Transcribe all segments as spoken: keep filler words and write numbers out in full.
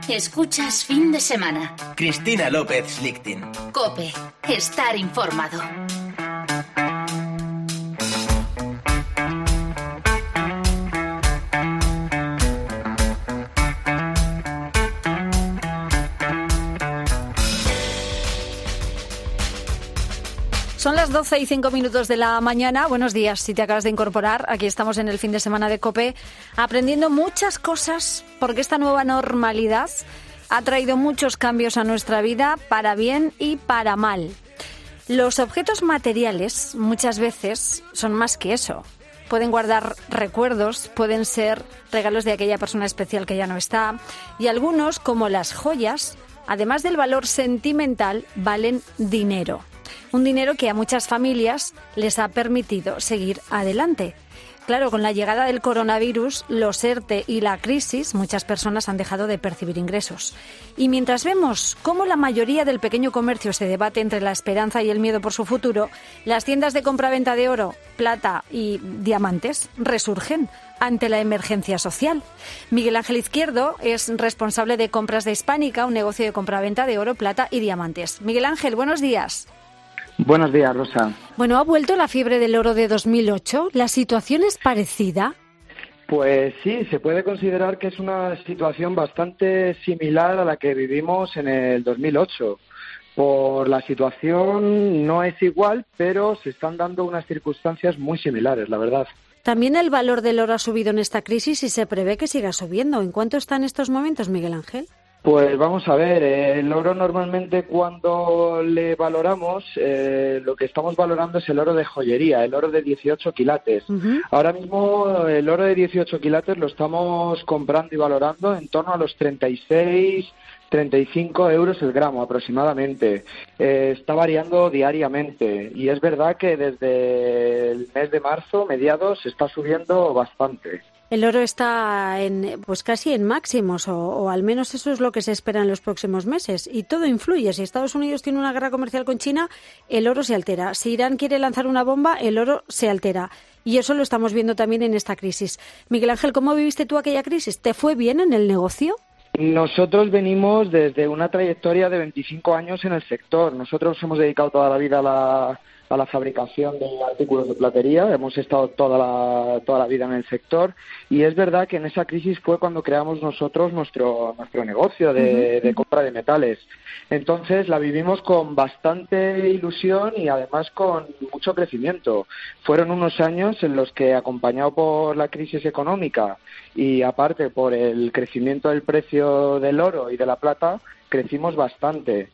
Escuchas Fin de Semana. Cristina López Schlichting. COPE. Estar informado. Son las doce y cinco minutos de la mañana. Buenos días, si te acabas de incorporar. Aquí estamos en el fin de semana de COPE, aprendiendo muchas cosas, porque esta nueva normalidad ha traído muchos cambios a nuestra vida, para bien y para mal. Los objetos materiales muchas veces son más que eso. Pueden guardar recuerdos, pueden ser regalos de aquella persona especial que ya no está, y algunos, como las joyas, además del valor sentimental, valen dinero. Un dinero que a muchas familias les ha permitido seguir adelante. Claro, con la llegada del coronavirus, los ERTE y la crisis, muchas personas han dejado de percibir ingresos. Y mientras vemos cómo la mayoría del pequeño comercio se debate entre la esperanza y el miedo por su futuro, las tiendas de compraventa de oro, plata y diamantes resurgen ante la emergencia social. Miguel Ángel Izquierdo es responsable de compras de Hispánica, un negocio de compraventa de oro, plata y diamantes. Miguel Ángel, buenos días. Buenos días, Rosa. Bueno, ¿ha vuelto la fiebre del oro de dos mil ocho? ¿La situación es parecida? Pues sí, se puede considerar que es una situación bastante similar a la que vivimos en el dos mil ocho. Por la situación no es igual, pero se están dando unas circunstancias muy similares, la verdad. También el valor del oro ha subido en esta crisis y se prevé que siga subiendo. ¿En cuánto está en estos momentos, Miguel Ángel? Pues vamos a ver, el oro normalmente cuando le valoramos, eh, lo que estamos valorando es el oro de joyería, el oro de dieciocho quilates. Uh-huh. Ahora mismo el oro de dieciocho quilates lo estamos comprando y valorando en torno a los treinta y seis, treinta y cinco euros el gramo aproximadamente. Eh, está variando diariamente y es verdad que desde el mes de marzo, mediados, está subiendo bastante. El oro está en, pues casi en máximos, o, o al menos eso es lo que se espera en los próximos meses. Y todo influye. Si Estados Unidos tiene una guerra comercial con China, el oro se altera. Si Irán quiere lanzar una bomba, el oro se altera. Y eso lo estamos viendo también en esta crisis. Miguel Ángel, ¿cómo viviste tú aquella crisis? ¿Te fue bien en el negocio? Nosotros venimos desde una trayectoria de veinticinco años en el sector. Nosotros hemos dedicado toda la vida a la... a la fabricación de artículos de platería, hemos estado toda la, toda la vida en el sector y es verdad que en esa crisis fue cuando creamos nosotros nuestro, nuestro negocio de, de compra de metales. Entonces la vivimos con bastante ilusión y además con mucho crecimiento. Fueron unos años en los que, acompañado por la crisis económica y aparte por el crecimiento del precio del oro y de la plata, crecimos bastante.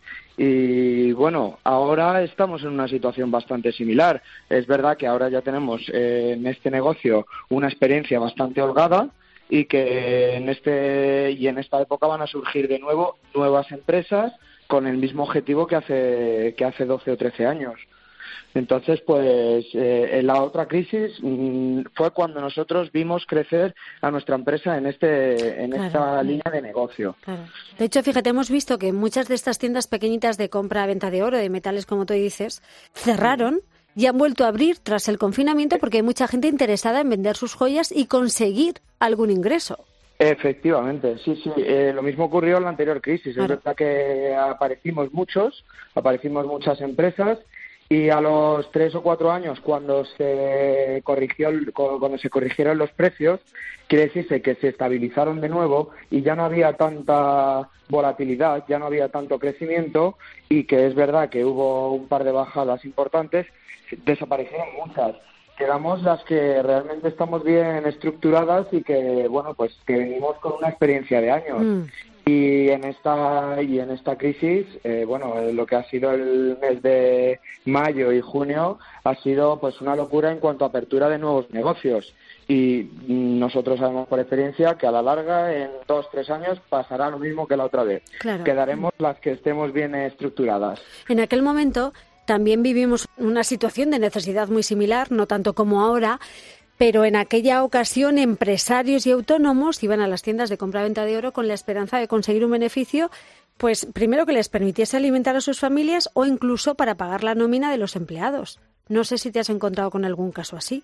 Y bueno, ahora estamos en una situación bastante similar. Es verdad que ahora ya tenemos eh, en este negocio una experiencia bastante holgada y que en este y en esta época van a surgir de nuevo nuevas empresas con el mismo objetivo que hace que hace doce o trece años. Entonces, pues, eh, en la otra crisis mmm, fue cuando nosotros vimos crecer a nuestra empresa en este en claro. esta línea de negocio. Claro. De hecho, fíjate, hemos visto que muchas de estas tiendas pequeñitas de compra-venta de oro, de metales, como tú dices, cerraron y han vuelto a abrir tras el confinamiento porque hay mucha gente interesada en vender sus joyas y conseguir algún ingreso. Efectivamente, sí, sí. Eh, lo mismo ocurrió en la anterior crisis. Claro. Es verdad que aparecimos muchos, aparecimos muchas empresas. Y a los tres o cuatro años, cuando se corrigió, cuando se corrigieron los precios, quiere decirse que se estabilizaron de nuevo y ya no había tanta volatilidad, ya no había tanto crecimiento y que es verdad que hubo un par de bajadas importantes, desaparecieron muchas. Quedamos las que realmente estamos bien estructuradas y que, bueno, pues que venimos con una experiencia de años. Mm. Y en esta y en esta crisis, eh, bueno, lo que ha sido el mes de mayo y junio ha sido pues una locura en cuanto a apertura de nuevos negocios. Y nosotros sabemos por experiencia que a la larga, en dos, tres años, pasará lo mismo que la otra vez. Claro. Quedaremos las que estemos bien estructuradas. En aquel momento también vivimos una situación de necesidad muy similar, no tanto como ahora, pero en aquella ocasión empresarios y autónomos iban a las tiendas de compra-venta de oro con la esperanza de conseguir un beneficio, pues primero que les permitiese alimentar a sus familias o incluso para pagar la nómina de los empleados. No sé si te has encontrado con algún caso así.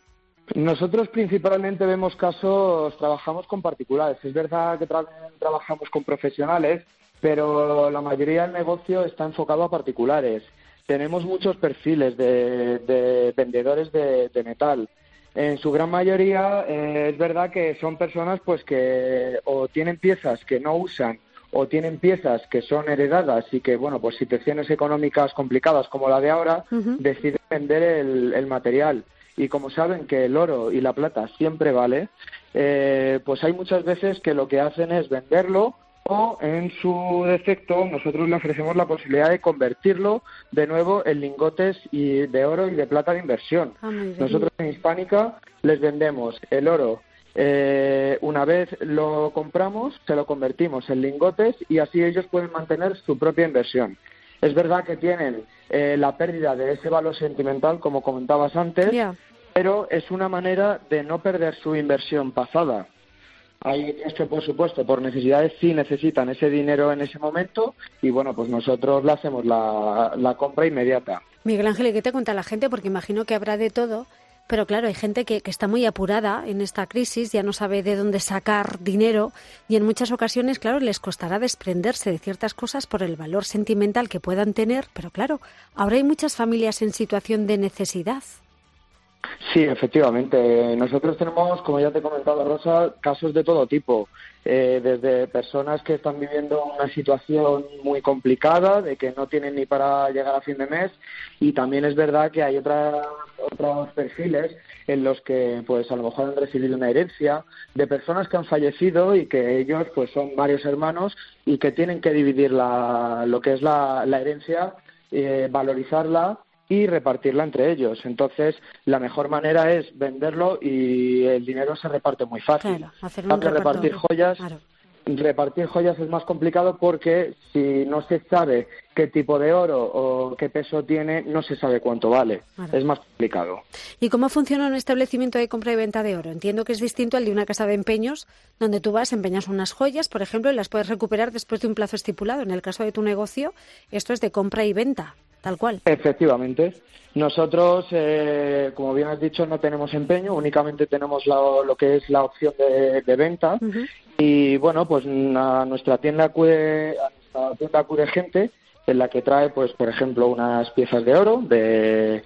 Nosotros principalmente vemos casos, trabajamos con particulares. Es verdad que tra- trabajamos con profesionales, pero la mayoría del negocio está enfocado a particulares. Tenemos muchos perfiles de, de vendedores de, de metal. En su gran mayoría eh, es verdad que son personas pues que o tienen piezas que no usan o tienen piezas que son heredadas y que, bueno, pues situaciones económicas complicadas como la de ahora, uh-huh. deciden vender el, el material. Y como saben que el oro y la plata siempre vale, eh, pues hay muchas veces que lo que hacen es venderlo o, en su defecto, nosotros le ofrecemos la posibilidad de convertirlo de nuevo en lingotes y de oro y de plata de inversión. Ah, nosotros en Hispánica les vendemos el oro. Eh, una vez lo compramos, se lo convertimos en lingotes y así ellos pueden mantener su propia inversión. Es verdad que tienen eh, la pérdida de ese valor sentimental, como comentabas antes, yeah. pero es una manera de no perder su inversión pasada. Hay es que, por supuesto, por necesidades sí necesitan ese dinero en ese momento y, bueno, pues nosotros le hacemos la, la compra inmediata. Miguel Ángel, ¿y qué te cuenta la gente? Porque imagino que habrá de todo. Pero claro, hay gente que, que está muy apurada en esta crisis, ya no sabe de dónde sacar dinero y en muchas ocasiones, claro, les costará desprenderse de ciertas cosas por el valor sentimental que puedan tener, pero claro, ahora hay muchas familias en situación de necesidad. Sí, efectivamente. Nosotros tenemos, como ya te he comentado, Rosa, casos de todo tipo. Eh, desde personas que están viviendo una situación muy complicada, de que no tienen ni para llegar a fin de mes, y también es verdad que hay otra, otros perfiles en los que pues a lo mejor han recibido una herencia de personas que han fallecido y que ellos pues son varios hermanos y que tienen que dividir la, lo que es la, la herencia, eh, valorizarla y repartirla entre ellos. Entonces, la mejor manera es venderlo y el dinero se reparte muy fácil. Claro, hacer un reparto, repartir joyas, claro. repartir joyas es más complicado porque si no se sabe qué tipo de oro o qué peso tiene, no se sabe cuánto vale. Claro. Es más complicado. ¿Y cómo funciona un establecimiento de compra y venta de oro? Entiendo que es distinto al de una casa de empeños, donde tú vas, empeñas unas joyas, por ejemplo, y las puedes recuperar después de un plazo estipulado. En el caso de tu negocio, esto es de compra y venta. Tal cual. Efectivamente. Nosotros, eh, como bien has dicho, no tenemos empeño, únicamente tenemos la, lo que es la opción de, de venta. Uh-huh. Y bueno, pues a nuestra tienda acude, a nuestra tienda acude gente en la que trae, pues por ejemplo, unas piezas de oro de,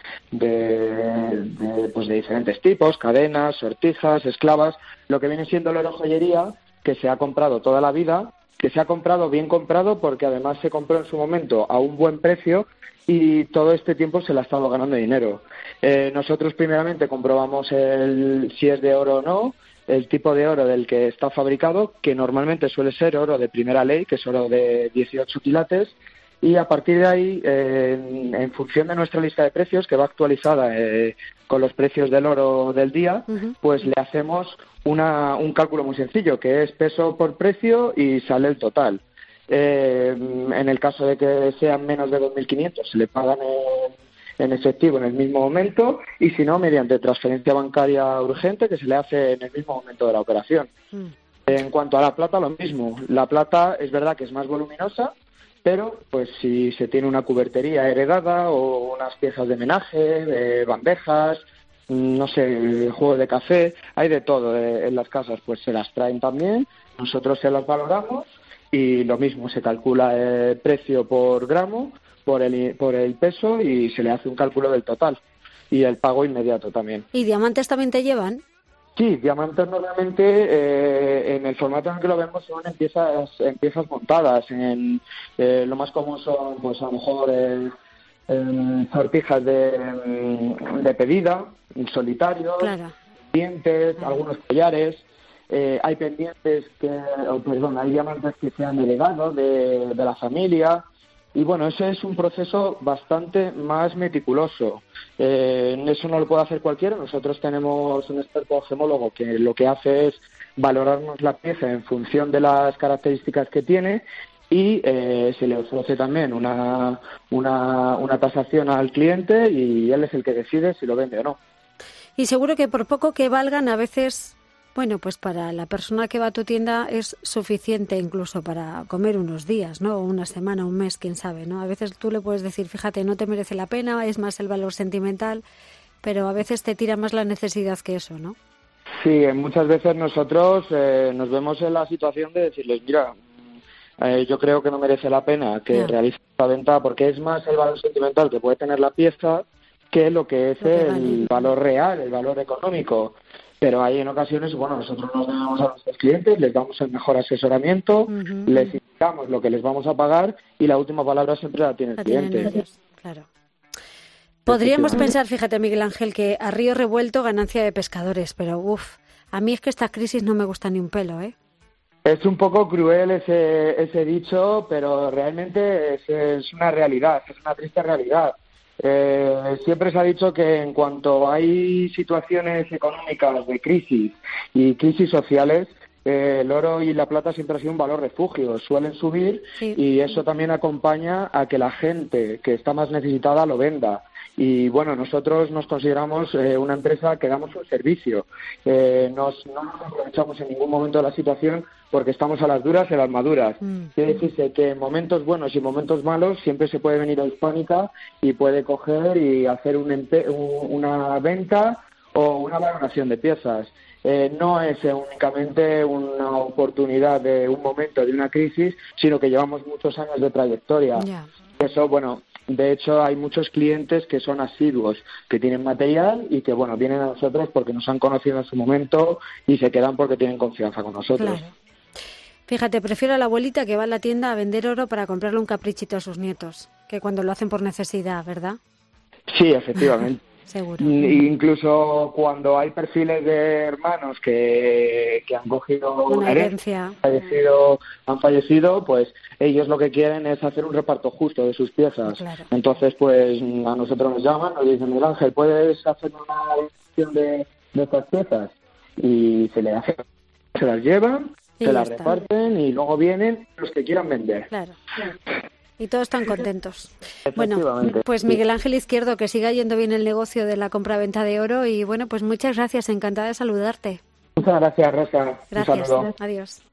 de, de, pues, de diferentes tipos, cadenas, sortijas, esclavas, lo que viene siendo el oro joyería que se ha comprado toda la vida, que se ha comprado bien comprado porque además se compró en su momento a un buen precio y todo este tiempo se le ha estado ganando dinero. Eh, nosotros primeramente comprobamos el, si es de oro o no, el tipo de oro del que está fabricado, que normalmente suele ser oro de primera ley, que es oro de dieciocho quilates, y a partir de ahí, eh, en, en función de nuestra lista de precios, que va actualizada eh, con los precios del oro del día, uh-huh. pues le hacemos una, un cálculo muy sencillo, que es peso por precio y sale el total. Eh, en el caso de que sean menos de dos mil quinientos, se le pagan en, en efectivo en el mismo momento y si no, mediante transferencia bancaria urgente que se le hace en el mismo momento de la operación. Mm. En cuanto a la plata, lo mismo. La plata es verdad que es más voluminosa, pero pues si se tiene una cubertería heredada o unas piezas de menaje, de bandejas, no sé, juegos de café, hay de todo en las casas, pues se las traen también, nosotros se las valoramos y lo mismo, se calcula el precio por gramo, por el, por el peso y se le hace un cálculo del total y el pago inmediato también. ¿Y diamantes también te llevan? Sí, diamantes normalmente eh, en el formato en el que lo vemos son en piezas, en piezas montadas. En, eh, lo más común son, pues a lo mejor, eh, eh, sortijas de, de pedida, solitarios, claro. dientes, claro. algunos collares. Eh, hay pendientes que, oh, perdón, hay diamantes que se han heredado de, de la familia. Y bueno, ese es un proceso bastante más meticuloso. Eh, eso no lo puede hacer cualquiera. Nosotros tenemos un experto gemólogo que lo que hace es valorarnos la pieza en función de las características que tiene y eh, se le ofrece también una, una, una tasación al cliente y él es el que decide si lo vende o no. Y seguro que por poco que valgan a veces... Bueno, pues para la persona que va a tu tienda es suficiente incluso para comer unos días, ¿no? Una semana, un mes, quién sabe, ¿no? A veces tú le puedes decir, fíjate, no te merece la pena, es más el valor sentimental. pero a veces te tira más la necesidad que eso, ¿no? Sí, muchas veces nosotros eh, nos vemos en la situación de decirles, mira, eh, yo creo que no merece la pena que yeah. realices la venta, porque es más el valor sentimental que puede tener la pieza que lo que es lo que el vale. valor real, el valor económico. Pero hay en ocasiones, bueno, nosotros nos debemos a nuestros clientes, les damos el mejor asesoramiento, uh-huh. les indicamos lo que les vamos a pagar y la última palabra siempre la tiene el la cliente. Ellos, claro. Podríamos pensar, fíjate, Miguel Ángel, que a río revuelto ganancia de pescadores, pero uff, a mí es que esta crisis no me gusta ni un pelo, ¿eh? Es un poco cruel ese, ese dicho, pero realmente es, es una realidad, es una triste realidad. Eh, siempre se ha dicho que en cuanto hay situaciones económicas de crisis y crisis sociales, eh, el oro y la plata siempre ha sido un valor refugio, suelen subir sí. y eso también acompaña a que la gente que está más necesitada lo venda. Y bueno, nosotros nos consideramos eh, una empresa que damos un servicio. Eh, nos, no nos aprovechamos en ningún momento de la situación porque estamos a las duras y a las maduras. Mm. Quiere decirse que en momentos buenos y momentos malos siempre se puede venir a Hispánica y puede coger y hacer un empe- un, una venta o una valoración de piezas. Eh, no es eh, únicamente una oportunidad de un momento, de una crisis, sino que llevamos muchos años de trayectoria. Yeah. Eso, bueno... De hecho, hay muchos clientes que son asiduos, que tienen material y que, bueno, vienen a nosotros porque nos han conocido en su momento y se quedan porque tienen confianza con nosotros. Claro. Fíjate, prefiero a la abuelita que va a la tienda a vender oro para comprarle un caprichito a sus nietos, que cuando lo hacen por necesidad, ¿verdad? Sí, efectivamente. Seguro. Incluso cuando hay perfiles de hermanos que, que han cogido una herencia, han fallecido, han fallecido, pues ellos lo que quieren es hacer un reparto justo de sus piezas. Claro. Entonces, pues a nosotros nos llaman, nos dicen, Miguel Ángel, ¿puedes hacer una elección de, de estas piezas? Y se le hace, se las llevan, sí, se las está. reparten y luego vienen los que quieran vender. Claro, claro. Y todos están contentos. Bueno, pues Miguel Ángel Izquierdo, que siga yendo bien el negocio de la compra-venta de oro y bueno, pues muchas gracias, encantada de saludarte. Muchas gracias, Rosa. Gracias, un saludo. Adiós.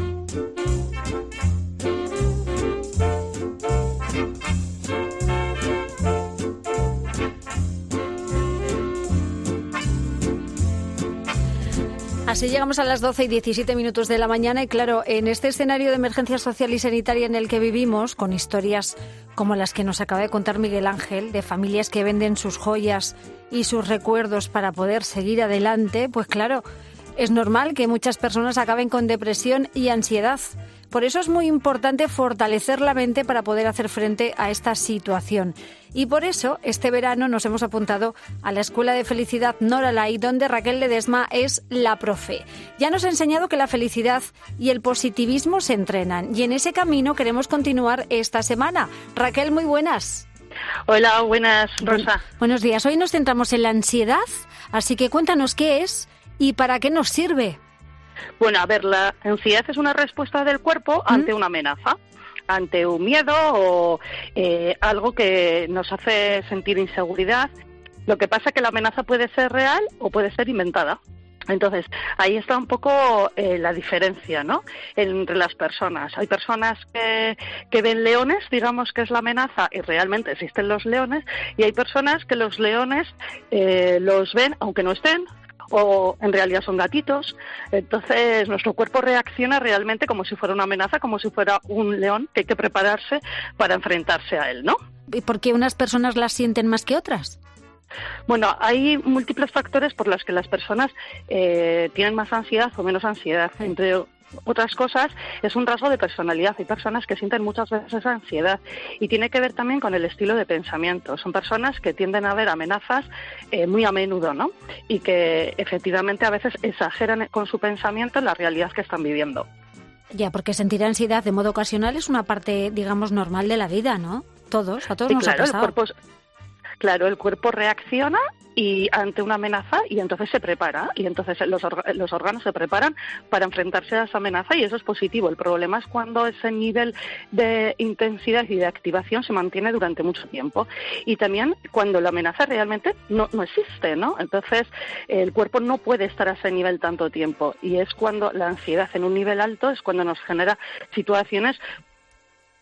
Así llegamos a las doce y diecisiete minutos de la mañana y claro, en este escenario de emergencia social y sanitaria en el que vivimos, con historias como las que nos acaba de contar Miguel Ángel, de familias que venden sus joyas y sus recuerdos para poder seguir adelante, pues claro, es normal que muchas personas acaben con depresión y ansiedad. Por eso es muy importante fortalecer la mente para poder hacer frente a esta situación. Y por eso, este verano nos hemos apuntado a la Escuela de Felicidad Noralai, donde Raquel Ledesma es la profe. Ya nos ha enseñado que la felicidad y el positivismo se entrenan. Y en ese camino queremos continuar esta semana. Raquel, muy buenas. Hola, buenas, Rosa. Bu- buenos días. Hoy nos centramos en la ansiedad, así que cuéntanos qué es y para qué nos sirve. Bueno, a ver, la ansiedad es una respuesta del cuerpo ¿Mm? ante una amenaza, ante un miedo o eh, algo que nos hace sentir inseguridad. Lo que pasa es que la amenaza puede ser real o puede ser inventada. Entonces, ahí está un poco eh, la diferencia, ¿no?, entre las personas. Hay personas que, que ven leones, digamos que es la amenaza, y realmente existen los leones, y hay personas que los leones eh, los ven, aunque no estén, o en realidad son gatitos. Entonces nuestro cuerpo reacciona realmente como si fuera una amenaza, como si fuera un león que hay que prepararse para enfrentarse a él, ¿no? ¿Y por qué unas personas las sienten más que otras? Bueno, hay múltiples factores por los que las personas eh, tienen más ansiedad o menos ansiedad. Entre otras cosas, es un rasgo de personalidad. Hay personas que sienten muchas veces esa ansiedad y tiene que ver también con el estilo de pensamiento. Son personas que tienden a ver amenazas eh, muy a menudo, ¿no? Y que efectivamente a veces exageran con su pensamiento en la realidad que están viviendo. Ya, porque sentir ansiedad de modo ocasional es una parte, digamos, normal de la vida, ¿no? Todos, a todos sí, nos claro, ha pasado. El cuerpo, claro, el cuerpo reacciona y ante una amenaza y entonces se prepara y entonces los, orga- los órganos se preparan para enfrentarse a esa amenaza y eso es positivo. El problema es cuando ese nivel de intensidad y de activación se mantiene durante mucho tiempo y también cuando la amenaza realmente no, no existe, ¿no? Entonces el cuerpo no puede estar a ese nivel tanto tiempo y es cuando la ansiedad en un nivel alto es cuando nos genera situaciones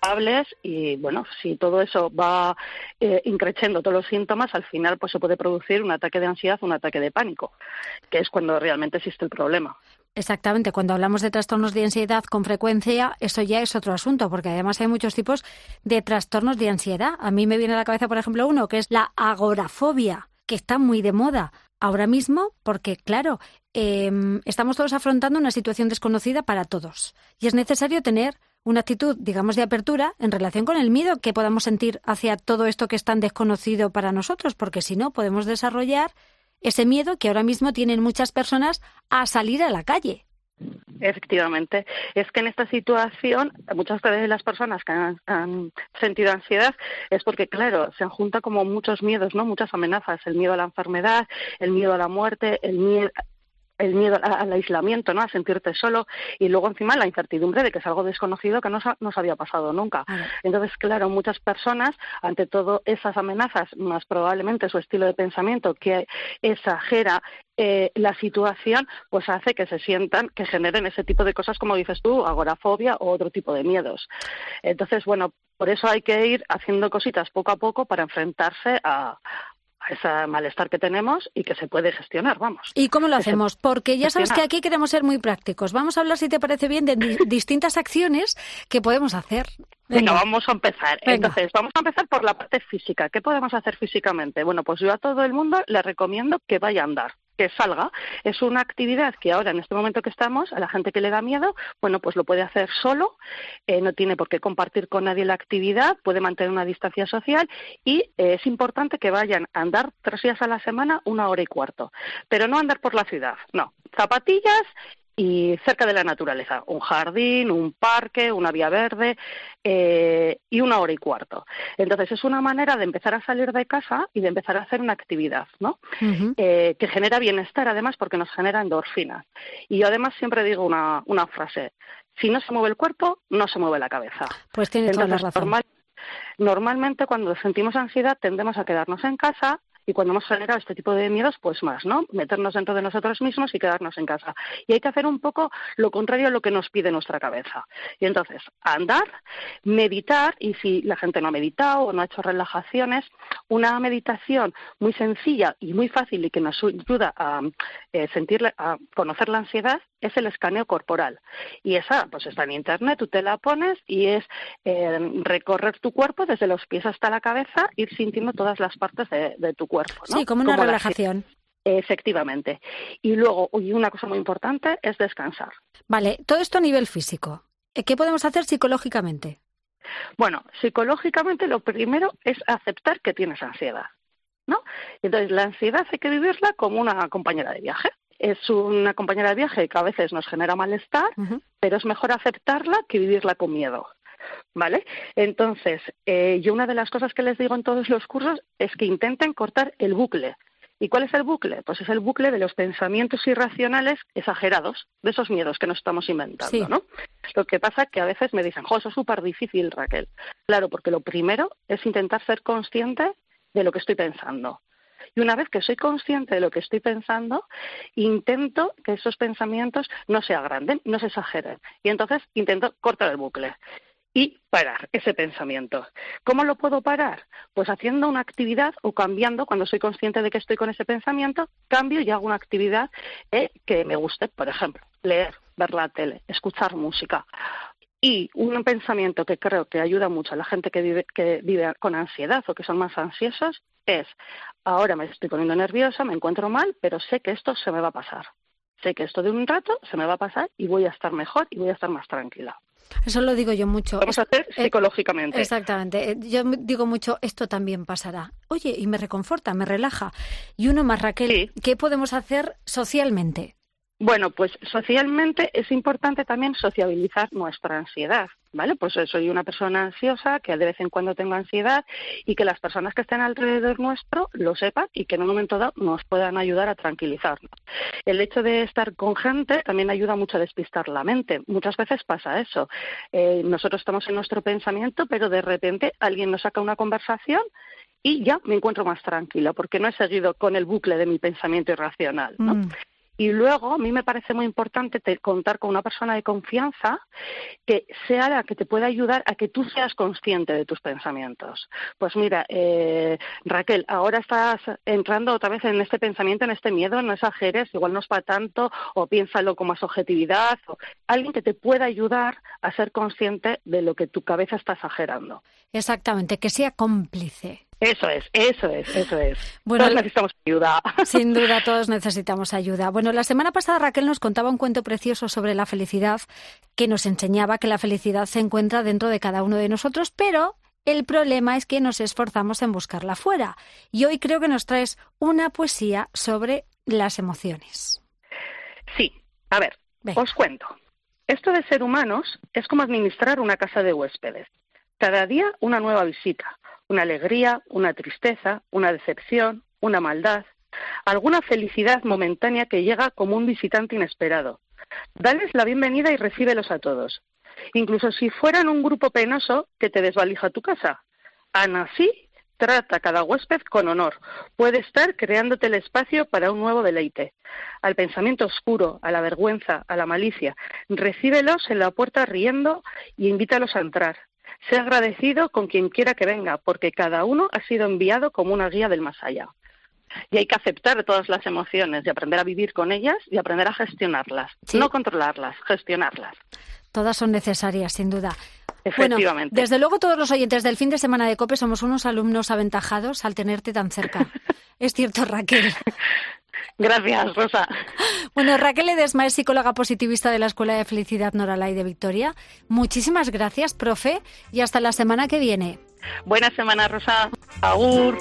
culpables y, bueno, si todo eso va eh, increciendo todos los síntomas, al final pues se puede producir un ataque de ansiedad, un ataque de pánico, que es cuando realmente existe el problema. Exactamente, cuando hablamos de trastornos de ansiedad con frecuencia, eso ya es otro asunto, porque además hay muchos tipos de trastornos de ansiedad. A mí me viene a la cabeza, por ejemplo, uno que es la agorafobia, que está muy de moda ahora mismo, porque, claro, eh, estamos todos afrontando una situación desconocida para todos. Y es necesario tener una actitud, digamos, de apertura en relación con el miedo que podamos sentir hacia todo esto que es tan desconocido para nosotros, porque si no, podemos desarrollar ese miedo que ahora mismo tienen muchas personas a salir a la calle. Efectivamente. Es que en esta situación muchas veces las personas que han, han sentido ansiedad es porque, claro, se junta como muchos miedos, ¿no? Muchas amenazas. El miedo a la enfermedad, el miedo a la muerte, el miedo... el miedo al aislamiento, ¿no? A sentirte solo, y luego encima la incertidumbre de que es algo desconocido que no nos había pasado nunca. Entonces, claro, muchas personas, ante todo esas amenazas, más probablemente su estilo de pensamiento que exagera eh, la situación, pues hace que se sientan, que generen ese tipo de cosas, como dices tú, agorafobia o otro tipo de miedos. Entonces, bueno, por eso hay que ir haciendo cositas poco a poco para enfrentarse a a ese malestar que tenemos y que se puede gestionar, vamos. ¿Y cómo lo hacemos? Porque ya sabes que aquí queremos ser muy prácticos. Vamos a hablar, si te parece bien, de di- distintas acciones que podemos hacer. Venga, Venga vamos a empezar. Venga. Entonces, vamos a empezar por la parte física. ¿Qué podemos hacer físicamente? Bueno, pues yo a todo el mundo le recomiendo que vaya a andar, que salga. Es una actividad que ahora, en este momento que estamos, a la gente que le da miedo, bueno, pues lo puede hacer solo, eh, no tiene por qué compartir con nadie la actividad, puede mantener una distancia social y eh, es importante que vayan a andar tres días a la semana, una hora y cuarto. Pero no andar por la ciudad, no. Zapatillas y cerca de la naturaleza, un jardín, un parque, una vía verde eh, y una hora y cuarto. Entonces es una manera de empezar a salir de casa y de empezar a hacer una actividad, ¿no? Uh-huh. Eh, que genera bienestar además porque nos genera endorfinas. Y yo además siempre digo una, una frase: si no se mueve el cuerpo, no se mueve la cabeza. Pues tiene toda la razón. Normal, normalmente cuando sentimos ansiedad tendemos a quedarnos en casa. Y cuando hemos generado este tipo de miedos, pues más, ¿no? Meternos dentro de nosotros mismos y quedarnos en casa. Y hay que hacer un poco lo contrario a lo que nos pide nuestra cabeza. Y entonces, andar, meditar, y si la gente no ha meditado o no ha hecho relajaciones, una meditación muy sencilla y muy fácil y que nos ayuda a eh, sentir, a conocer la ansiedad, es el escaneo corporal. Y esa, pues está en internet, tú te la pones y es eh, recorrer tu cuerpo desde los pies hasta la cabeza, ir sintiendo todas las partes de, de tu cuerpo, ¿no? Sí, como una como relajación. La... Efectivamente. Y luego, y una cosa muy importante es descansar. Vale, todo esto a nivel físico. ¿Qué podemos hacer psicológicamente? Bueno, psicológicamente lo primero es aceptar que tienes ansiedad, ¿no? Entonces, la ansiedad hay que vivirla como una compañera de viaje. Es una compañera de viaje que a veces nos genera malestar, uh-huh. pero es mejor aceptarla que vivirla con miedo, ¿vale? Entonces, eh, yo una de las cosas que les digo en todos los cursos es que intenten cortar el bucle. ¿Y cuál es el bucle? Pues es el bucle de los pensamientos irracionales exagerados, de esos miedos que nos estamos inventando, sí. ¿no? Lo que pasa es que a veces me dicen, jo, eso es súper difícil, Raquel. Claro, porque lo primero es intentar ser consciente de lo que estoy pensando. Y una vez que soy consciente de lo que estoy pensando, intento que esos pensamientos no se agranden, no se exageren. Y entonces intento cortar el bucle y parar ese pensamiento. ¿Cómo lo puedo parar? Pues haciendo una actividad o cambiando, cuando soy consciente de que estoy con ese pensamiento, cambio y hago una actividad eh, que me guste. Por ejemplo, leer, ver la tele, escuchar música. Y un pensamiento que creo que ayuda mucho a la gente que vive, que vive con ansiedad o que son más ansiosos es: ahora me estoy poniendo nerviosa, me encuentro mal, pero sé que esto se me va a pasar. Sé que esto de un rato se me va a pasar y voy a estar mejor y voy a estar más tranquila. Eso lo digo yo mucho. Vamos a hacer psicológicamente. Eh, exactamente. Yo digo mucho, esto también pasará. Oye, y me reconforta, me relaja. Y uno más, Raquel, sí. ¿Qué podemos hacer socialmente? Bueno, pues socialmente es importante también sociabilizar nuestra ansiedad, ¿vale? Pues soy una persona ansiosa, que de vez en cuando tengo ansiedad y que las personas que estén alrededor nuestro lo sepan y que en un momento dado nos puedan ayudar a tranquilizarnos. El hecho de estar con gente también ayuda mucho a despistar la mente. Muchas veces pasa eso. Eh, nosotros estamos en nuestro pensamiento, pero de repente alguien nos saca una conversación y ya me encuentro más tranquila porque no he seguido con el bucle de mi pensamiento irracional, ¿no? Mm. Y luego, a mí me parece muy importante te, contar con una persona de confianza que sea la que te pueda ayudar a que tú seas consciente de tus pensamientos. Pues mira, eh, Raquel, ahora estás entrando otra vez en este pensamiento, en este miedo, no exageres, igual no es para tanto, o piénsalo con más objetividad, o alguien que te pueda ayudar a ser consciente de lo que tu cabeza está exagerando. Exactamente, que sea cómplice. Eso es, eso es, eso es. Bueno, todos necesitamos ayuda. Sin duda, todos necesitamos ayuda. Bueno, la semana pasada Raquel nos contaba un cuento precioso sobre la felicidad, que nos enseñaba que la felicidad se encuentra dentro de cada uno de nosotros, pero el problema es que nos esforzamos en buscarla fuera. Y hoy creo que nos traes una poesía sobre las emociones. Sí, a ver, Venga. Os cuento. Esto de ser humanos es como administrar una casa de huéspedes. Cada día una nueva visita. Una alegría, una tristeza, una decepción, una maldad, alguna felicidad momentánea que llega como un visitante inesperado. Dales la bienvenida y recíbelos a todos, incluso si fueran un grupo penoso que te desvalija tu casa. Aun así, trata a cada huésped con honor. Puede estar creándote el espacio para un nuevo deleite. Al pensamiento oscuro, a la vergüenza, a la malicia, recíbelos en la puerta riendo y invítalos a entrar. Sé agradecido con quien quiera que venga, porque cada uno ha sido enviado como una guía del más allá. Y hay que aceptar todas las emociones y aprender a vivir con ellas y aprender a gestionarlas. Sí. No controlarlas, gestionarlas. Todas son necesarias, sin duda. Efectivamente. Bueno, desde luego todos los oyentes del fin de semana de COPE somos unos alumnos aventajados al tenerte tan cerca. Es cierto, Raquel. Gracias, Rosa. Bueno, Raquel Ledesma es psicóloga positivista de la Escuela de Felicidad Noralai de Vitoria. Muchísimas gracias, profe, y hasta la semana que viene. Buena semana, Rosa. Agur.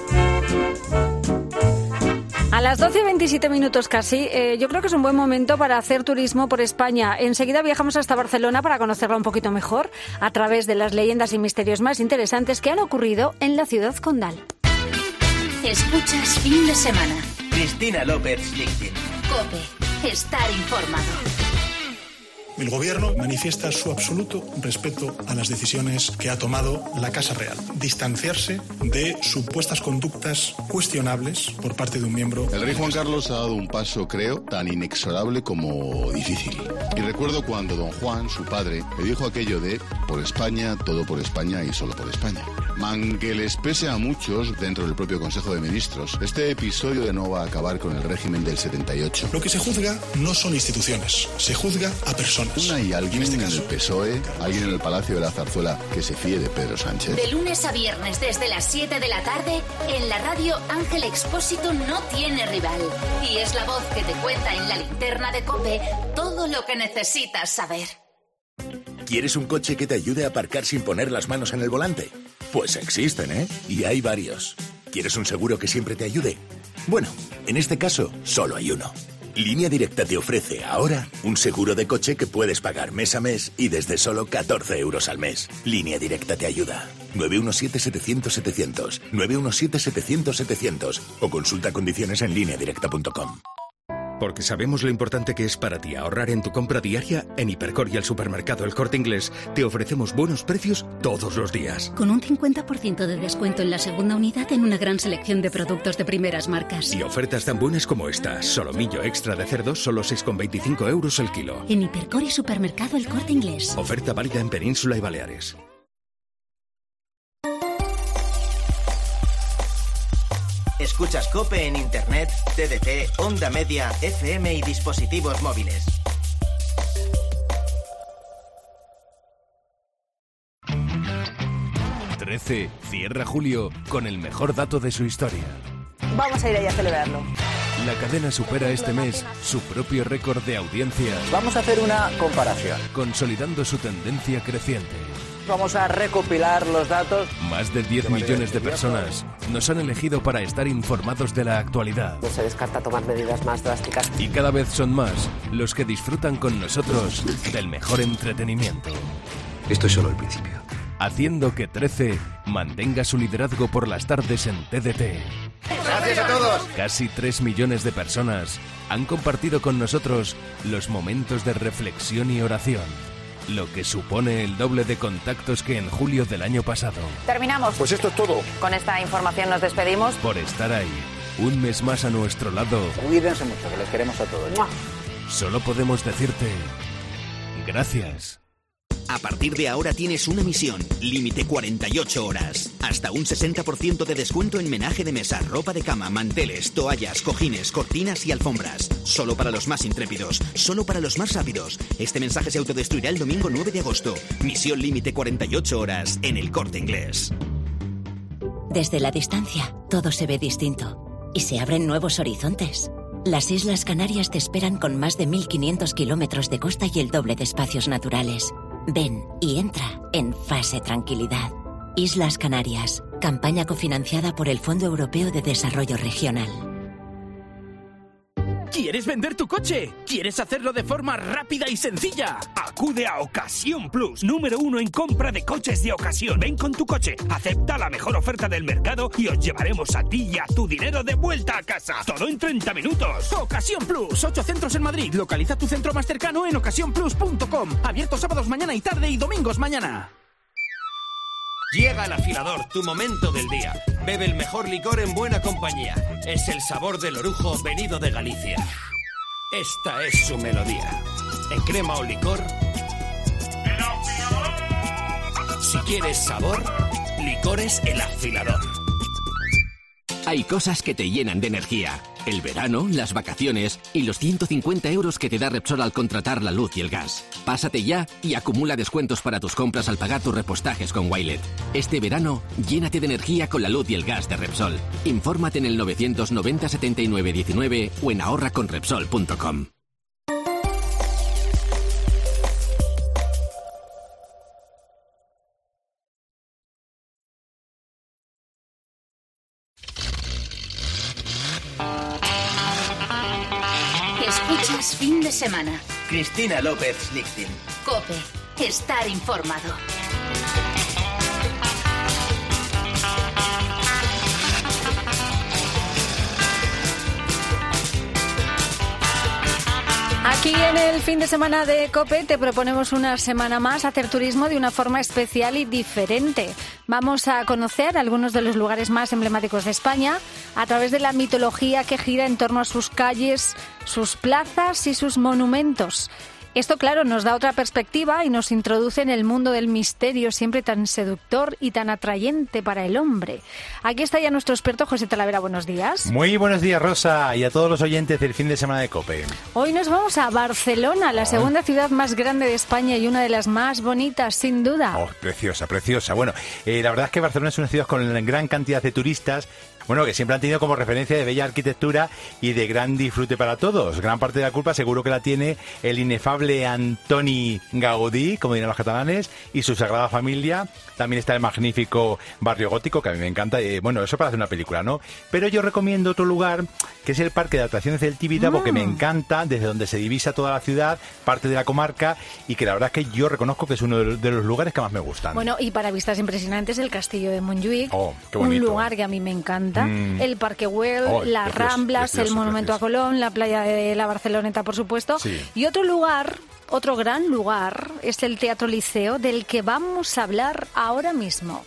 A las doce y veintisiete minutos casi, eh, yo creo que es un buen momento para hacer turismo por España. Enseguida viajamos hasta Barcelona para conocerla un poquito mejor a través de las leyendas y misterios más interesantes que han ocurrido en la ciudad condal. Escuchas Fin de Semana. Cristina López Lichtin. COPE. Estar informado. El Gobierno manifiesta su absoluto respeto a las decisiones que ha tomado la Casa Real. Distanciarse de supuestas conductas cuestionables por parte de un miembro. El rey Juan Carlos ha dado un paso, creo, tan inexorable como difícil. Y recuerdo cuando don Juan, su padre, le dijo aquello de por España, todo por España y solo por España. Aunque les pese a muchos dentro del propio Consejo de Ministros, este episodio de no va a acabar con el régimen del setenta y ocho. Lo que se juzga no son instituciones, se juzga a personas. ¿Hay alguien en, este caso, en el P S O E, alguien en el Palacio de la Zarzuela que se fíe de Pedro Sánchez? De lunes a viernes desde las siete de la tarde, en la radio Ángel Expósito no tiene rival. Y es la voz que te cuenta en la linterna de COPE todo lo que necesitas saber. ¿Quieres un coche que te ayude a aparcar sin poner las manos en el volante? Pues existen, ¿eh? Y hay varios. ¿Quieres un seguro que siempre te ayude? Bueno, en este caso, solo hay uno. Línea Directa te ofrece ahora un seguro de coche que puedes pagar mes a mes y desde solo catorce euros al mes. Línea Directa te ayuda. nueve uno siete, setecientos, setecientos. nueve uno siete, setecientos, setecientos. O consulta condiciones en línea directa punto com. Porque sabemos lo importante que es para ti ahorrar en tu compra diaria, en Hipercor y el supermercado El Corte Inglés te ofrecemos buenos precios todos los días. Con un cincuenta por ciento de descuento en la segunda unidad en una gran selección de productos de primeras marcas. Y ofertas tan buenas como esta. Solomillo extra de cerdo, solo seis con veinticinco euros el kilo. En Hipercor y supermercado El Corte Inglés. Oferta válida en Península y Baleares. Escuchas COPE en Internet, T D T, Onda Media, F M y dispositivos móviles. trece cierra julio con el mejor dato de su historia. Vamos a ir ahí a celebrarlo. La cadena supera este mes su propio récord de audiencia. Vamos a hacer una comparación. Consolidando su tendencia creciente. Vamos a recopilar los datos. Más de diez millones de personas nos han elegido para estar informados de la actualidad. No se descarta tomar medidas más drásticas. Y cada vez son más los que disfrutan con nosotros del mejor entretenimiento. Esto es solo el principio. Haciendo que trece mantenga su liderazgo por las tardes en T D T. Gracias a todos. Casi tres millones de personas han compartido con nosotros los momentos de reflexión y oración. Lo que supone el doble de contactos que en julio del año pasado. Terminamos. Pues esto es todo. Con esta información nos despedimos. Por estar ahí, Un mes más a nuestro lado. Cuídense mucho, que les queremos a todos. ¡Mua! Solo podemos decirte gracias. A partir de ahora tienes una misión, límite cuarenta y ocho horas. Hasta un sesenta por ciento de descuento en menaje de mesa, ropa de cama, manteles, toallas, cojines, cortinas y alfombras. Solo para los más intrépidos, solo para los más rápidos. Este mensaje se autodestruirá el domingo nueve de agosto. Misión límite cuarenta y ocho horas en El Corte Inglés. Desde la distancia, todo se ve distinto y se abren nuevos horizontes. Las Islas Canarias te esperan con más de mil quinientos kilómetros de costa y el doble de espacios naturales. Ven y entra en fase tranquilidad. Islas Canarias, campaña cofinanciada por el Fondo Europeo de Desarrollo Regional. ¿Quieres vender tu coche? ¿Quieres hacerlo de forma rápida y sencilla? Acude a Ocasión Plus, número uno en compra de coches de ocasión. Ven con tu coche, acepta la mejor oferta del mercado y os llevaremos a ti y a tu dinero de vuelta a casa. Todo en treinta minutos. Ocasión Plus, ocho centros en Madrid. Localiza tu centro más cercano en ocasión plus punto com. Abierto sábados mañana y tarde y domingos mañana. Llega el afilador, tu momento del día. Bebe el mejor licor en buena compañía. Es el sabor del orujo venido de Galicia. Esta es su melodía. En crema o licor. Si quieres sabor, licores El Afilador. Hay cosas que te llenan de energía. El verano, las vacaciones y los ciento cincuenta euros que te da Repsol al contratar la luz y el gas. Pásate ya y acumula descuentos para tus compras al pagar tus repostajes con Wilet. Este verano, llénate de energía con la luz y el gas de Repsol. Infórmate en el novecientos noventa setenta y nueve diecinueve o en ahorra con repsol punto com. Escuchas Fin de Semana. Cristina López Lichtin. COPE. Estar informado. Aquí en el Fin de Semana de COPE te proponemos una semana más hacer turismo de una forma especial y diferente. Vamos a conocer algunos de los lugares más emblemáticos de España a través de la mitología que gira en torno a sus calles, sus plazas y sus monumentos. Esto, claro, nos da otra perspectiva y nos introduce en el mundo del misterio, siempre tan seductor y tan atrayente para el hombre. Aquí está ya nuestro experto José Talavera. Buenos días. Muy buenos días, Rosa, y a todos los oyentes del Fin de Semana de COPE. Hoy nos vamos a Barcelona, la segunda ciudad más grande de España y una de las más bonitas, sin duda. Oh, preciosa, preciosa. Bueno, eh, la verdad es que Barcelona es una ciudad con gran cantidad de turistas, bueno, que siempre han tenido como referencia de bella arquitectura y de gran disfrute para todos. Gran parte de la culpa seguro que la tiene el inefable Antoni Gaudí, como dirán los catalanes, y su Sagrada Familia. También está el magnífico Barrio Gótico, que a mí me encanta. Eh, bueno, eso para hacer una película, ¿no? Pero yo recomiendo otro lugar, que es el Parque de Atracciones del Tibidabo, mm. que me encanta, desde donde se divisa toda la ciudad, parte de la comarca, y que la verdad es que yo reconozco que es uno de los lugares que más me gustan. Bueno, y para vistas impresionantes, el Castillo de Montjuic, oh, qué bonito. Un lugar que a mí me encanta. Mm. El Parque Güell, oh, las precioso, Ramblas, precioso, el Monumento precioso. a Colón, la playa de la Barceloneta, por supuesto. Sí. Y otro lugar, otro gran lugar, es el Teatro Liceo, del que vamos a hablar ahora mismo.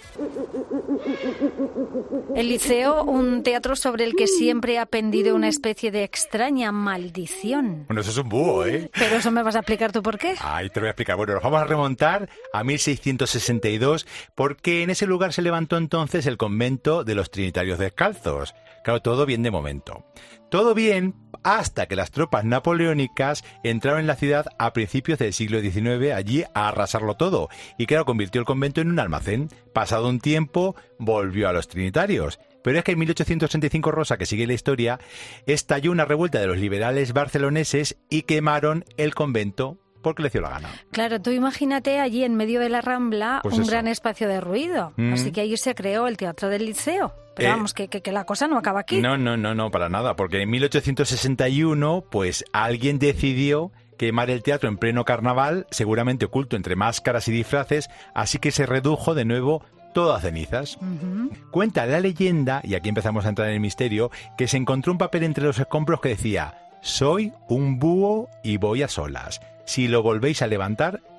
El Liceo, un teatro sobre el que siempre ha pendido una especie de extraña maldición. Bueno, eso es un búho, ¿eh? Pero eso me vas a explicar tú por qué. Ay, te lo voy a explicar. Bueno, nos vamos a remontar a mil seiscientos sesenta y dos, porque en ese lugar se levantó entonces el convento de los Trinitarios Descalzos. Claro, todo bien de momento. Todo bien hasta que las tropas napoleónicas entraron en la ciudad a principios del siglo diecinueve, allí a arrasarlo todo. Y claro, convirtió el convento en un almacén. Pasado un tiempo, volvió a los Trinitarios. Pero es que en mil ochocientos treinta y cinco, Rosa, que sigue la historia, estalló una revuelta de los liberales barceloneses y quemaron el convento porque le dio la gana. Claro, tú imagínate allí en medio de la Rambla pues un eso. gran espacio de ruido. Mm. Así que allí se creó el Teatro del Liceo. Pero Eh, vamos, que, que, que la cosa no acaba aquí. No, no, no, no, para nada, porque en mil ochocientos sesenta y uno, pues alguien decidió quemar el teatro en pleno carnaval, seguramente oculto entre máscaras y disfraces, así que se redujo de nuevo todo a cenizas. Uh-huh. Cuenta la leyenda, y aquí empezamos a entrar en el misterio, que se encontró un papel entre los escombros que decía: soy un búho y voy a solas. Si lo volvéis a levantar,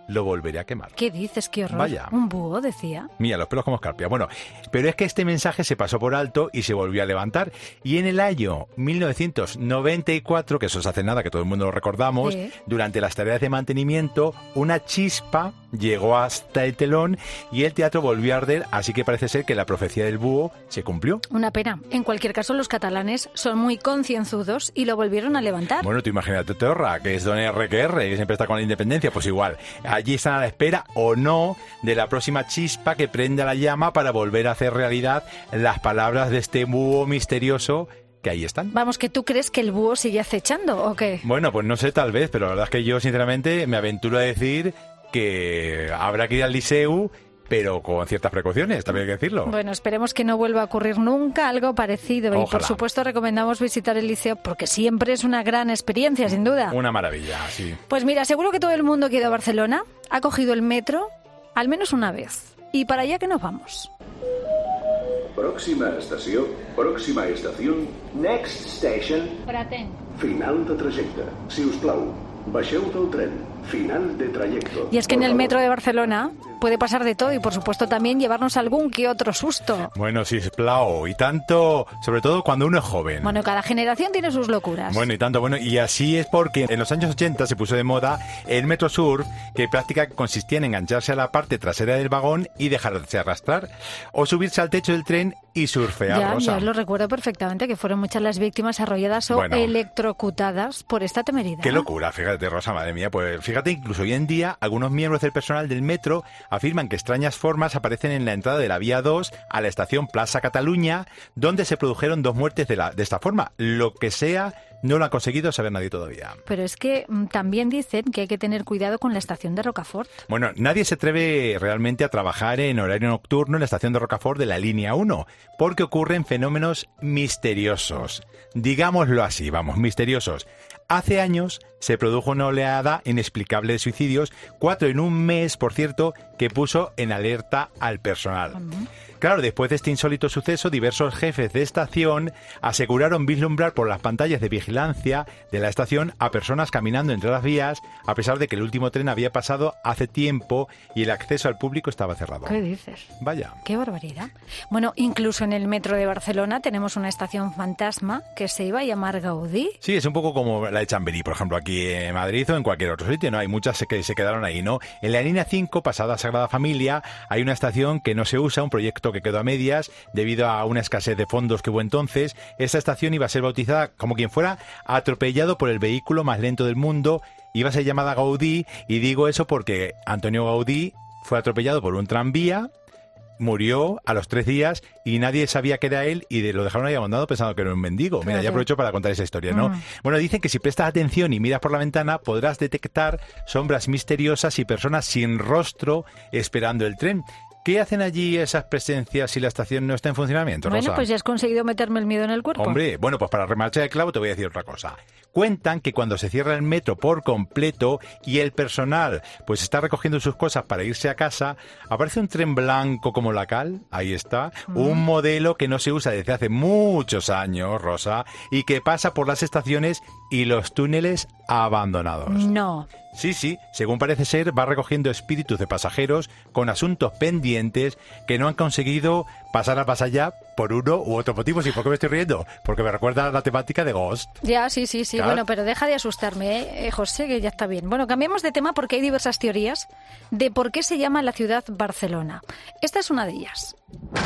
lo volveré a quemar. ¿Qué dices? ¡Qué horror! Vaya. Un búho, decía. Mira, los pelos como escarpia. Bueno, pero es que este mensaje se pasó por alto y se volvió a levantar. Y en el año mil novecientos noventa y cuatro, que eso es hace nada, que todo el mundo lo recordamos, Sí. durante las tareas de mantenimiento, una chispa llegó hasta el telón y el teatro volvió a arder, así que parece ser que la profecía del búho se cumplió. Una pena. En cualquier caso, los catalanes son muy concienzudos y lo volvieron a levantar. Bueno, tú imagínate Torra, que es don R que R, que siempre está con la independencia, pues igual. Allí están a la espera, o no, de la próxima chispa que prenda la llama para volver a hacer realidad las palabras de este búho misterioso que ahí están. Vamos, ¿que tú crees que el búho sigue acechando o qué? Bueno, pues no sé, tal vez, pero la verdad es que yo sinceramente me aventuro a decir que habrá que ir al Liceu, pero con ciertas precauciones, también hay que decirlo. Bueno, esperemos que no vuelva a ocurrir nunca algo parecido. Ojalá. Y por supuesto recomendamos visitar el Liceo porque siempre es una gran experiencia, sin duda. Una maravilla, sí. Pues mira, seguro que todo el mundo que ha ido a Barcelona ha cogido el metro al menos una vez. Y para allá que nos vamos. Pròxima estació, pròxima estació, next station, Praten. final de trajecte. Si us plau, baixeu del tren, final de trayecto. Y es que en el metro de Barcelona puede pasar de todo y por supuesto también llevarnos algún que otro susto. Bueno, sisplau, y tanto, sobre todo cuando uno es joven. Bueno, cada generación tiene sus locuras. Bueno, y tanto, bueno, y así es porque en los años ochenta se puso de moda el Metro Surf, que práctica consistía en engancharse a la parte trasera del vagón y dejarse arrastrar, o subirse al techo del tren y surfear, Ya, Rosa. ya lo recuerdo perfectamente, que fueron muchas las víctimas arrolladas o Bueno. electrocutadas por esta temeridad. Qué locura, fíjate, Rosa, madre mía. Pues fíjate, incluso hoy en día, algunos miembros del personal del metro afirman que extrañas formas aparecen en la entrada de la vía dos a la estación Plaza Cataluña, donde se produjeron dos muertes de, la, de esta forma. Lo que sea, no lo ha conseguido saber nadie todavía. Pero es que mm, también dicen que hay que tener cuidado con la estación de Rocafort. Bueno, nadie se atreve realmente a trabajar en horario nocturno en la estación de Rocafort de la línea uno, porque ocurren fenómenos misteriosos. Digámoslo así, vamos, misteriosos. Hace años se produjo una oleada inexplicable de suicidios, cuatro en un mes, por cierto, que puso en alerta al personal. Uh-huh. Claro, después de este insólito suceso, diversos jefes de estación aseguraron vislumbrar por las pantallas de vigilancia de la estación a personas caminando entre las vías, a pesar de que el último tren había pasado hace tiempo y el acceso al público estaba cerrado. ¿Qué dices? Vaya. Qué barbaridad. Bueno, incluso en el metro de Barcelona tenemos una estación fantasma que se iba a llamar Gaudí. Sí, es un poco como la de Chamberí, por ejemplo, aquí en Madrid o en cualquier otro sitio, ¿no? Hay muchas que se quedaron ahí, ¿no? En la línea cinco, pasada Sagrada Familia, hay una estación que no se usa, un proyecto que quedó a medias debido a una escasez de fondos que hubo entonces. Esta estación iba a ser bautizada como quien fuera atropellado por el vehículo más lento del mundo. Iba a ser llamada Gaudí, y digo eso porque Antonio Gaudí fue atropellado por un tranvía, murió a los tres días y nadie sabía que era él y de, lo dejaron ahí abandonado pensando que era un mendigo. Mira, ya aprovecho para contar esa historia, ¿no? Mm. Bueno, dicen que si prestas atención y miras por la ventana podrás detectar sombras misteriosas y personas sin rostro esperando el tren. ¿Qué hacen allí esas presencias si la estación no está en funcionamiento, Rosa? Bueno, pues ya has conseguido meterme el miedo en el cuerpo. Hombre, bueno, pues para remarchar el clavo te voy a decir otra cosa. Cuentan que cuando se cierra el metro por completo y el personal pues está recogiendo sus cosas para irse a casa, aparece un tren blanco como la cal, ahí está, mm. un modelo que no se usa desde hace muchos años, Rosa, y que pasa por las estaciones y los túneles abandonados. No. Sí, sí, según parece ser, va recogiendo espíritus de pasajeros con asuntos pendientes que no han conseguido pasar a pasar ya por uno u otro motivo. ¿Y por qué me estoy riendo? Porque me recuerda a la temática de Ghost. Ya, sí, sí, sí. Claro. Bueno, pero deja de asustarme, ¿eh, José, que ya está bien. Bueno, cambiemos de tema porque hay diversas teorías de por qué se llama la ciudad Barcelona. Esta es una de ellas.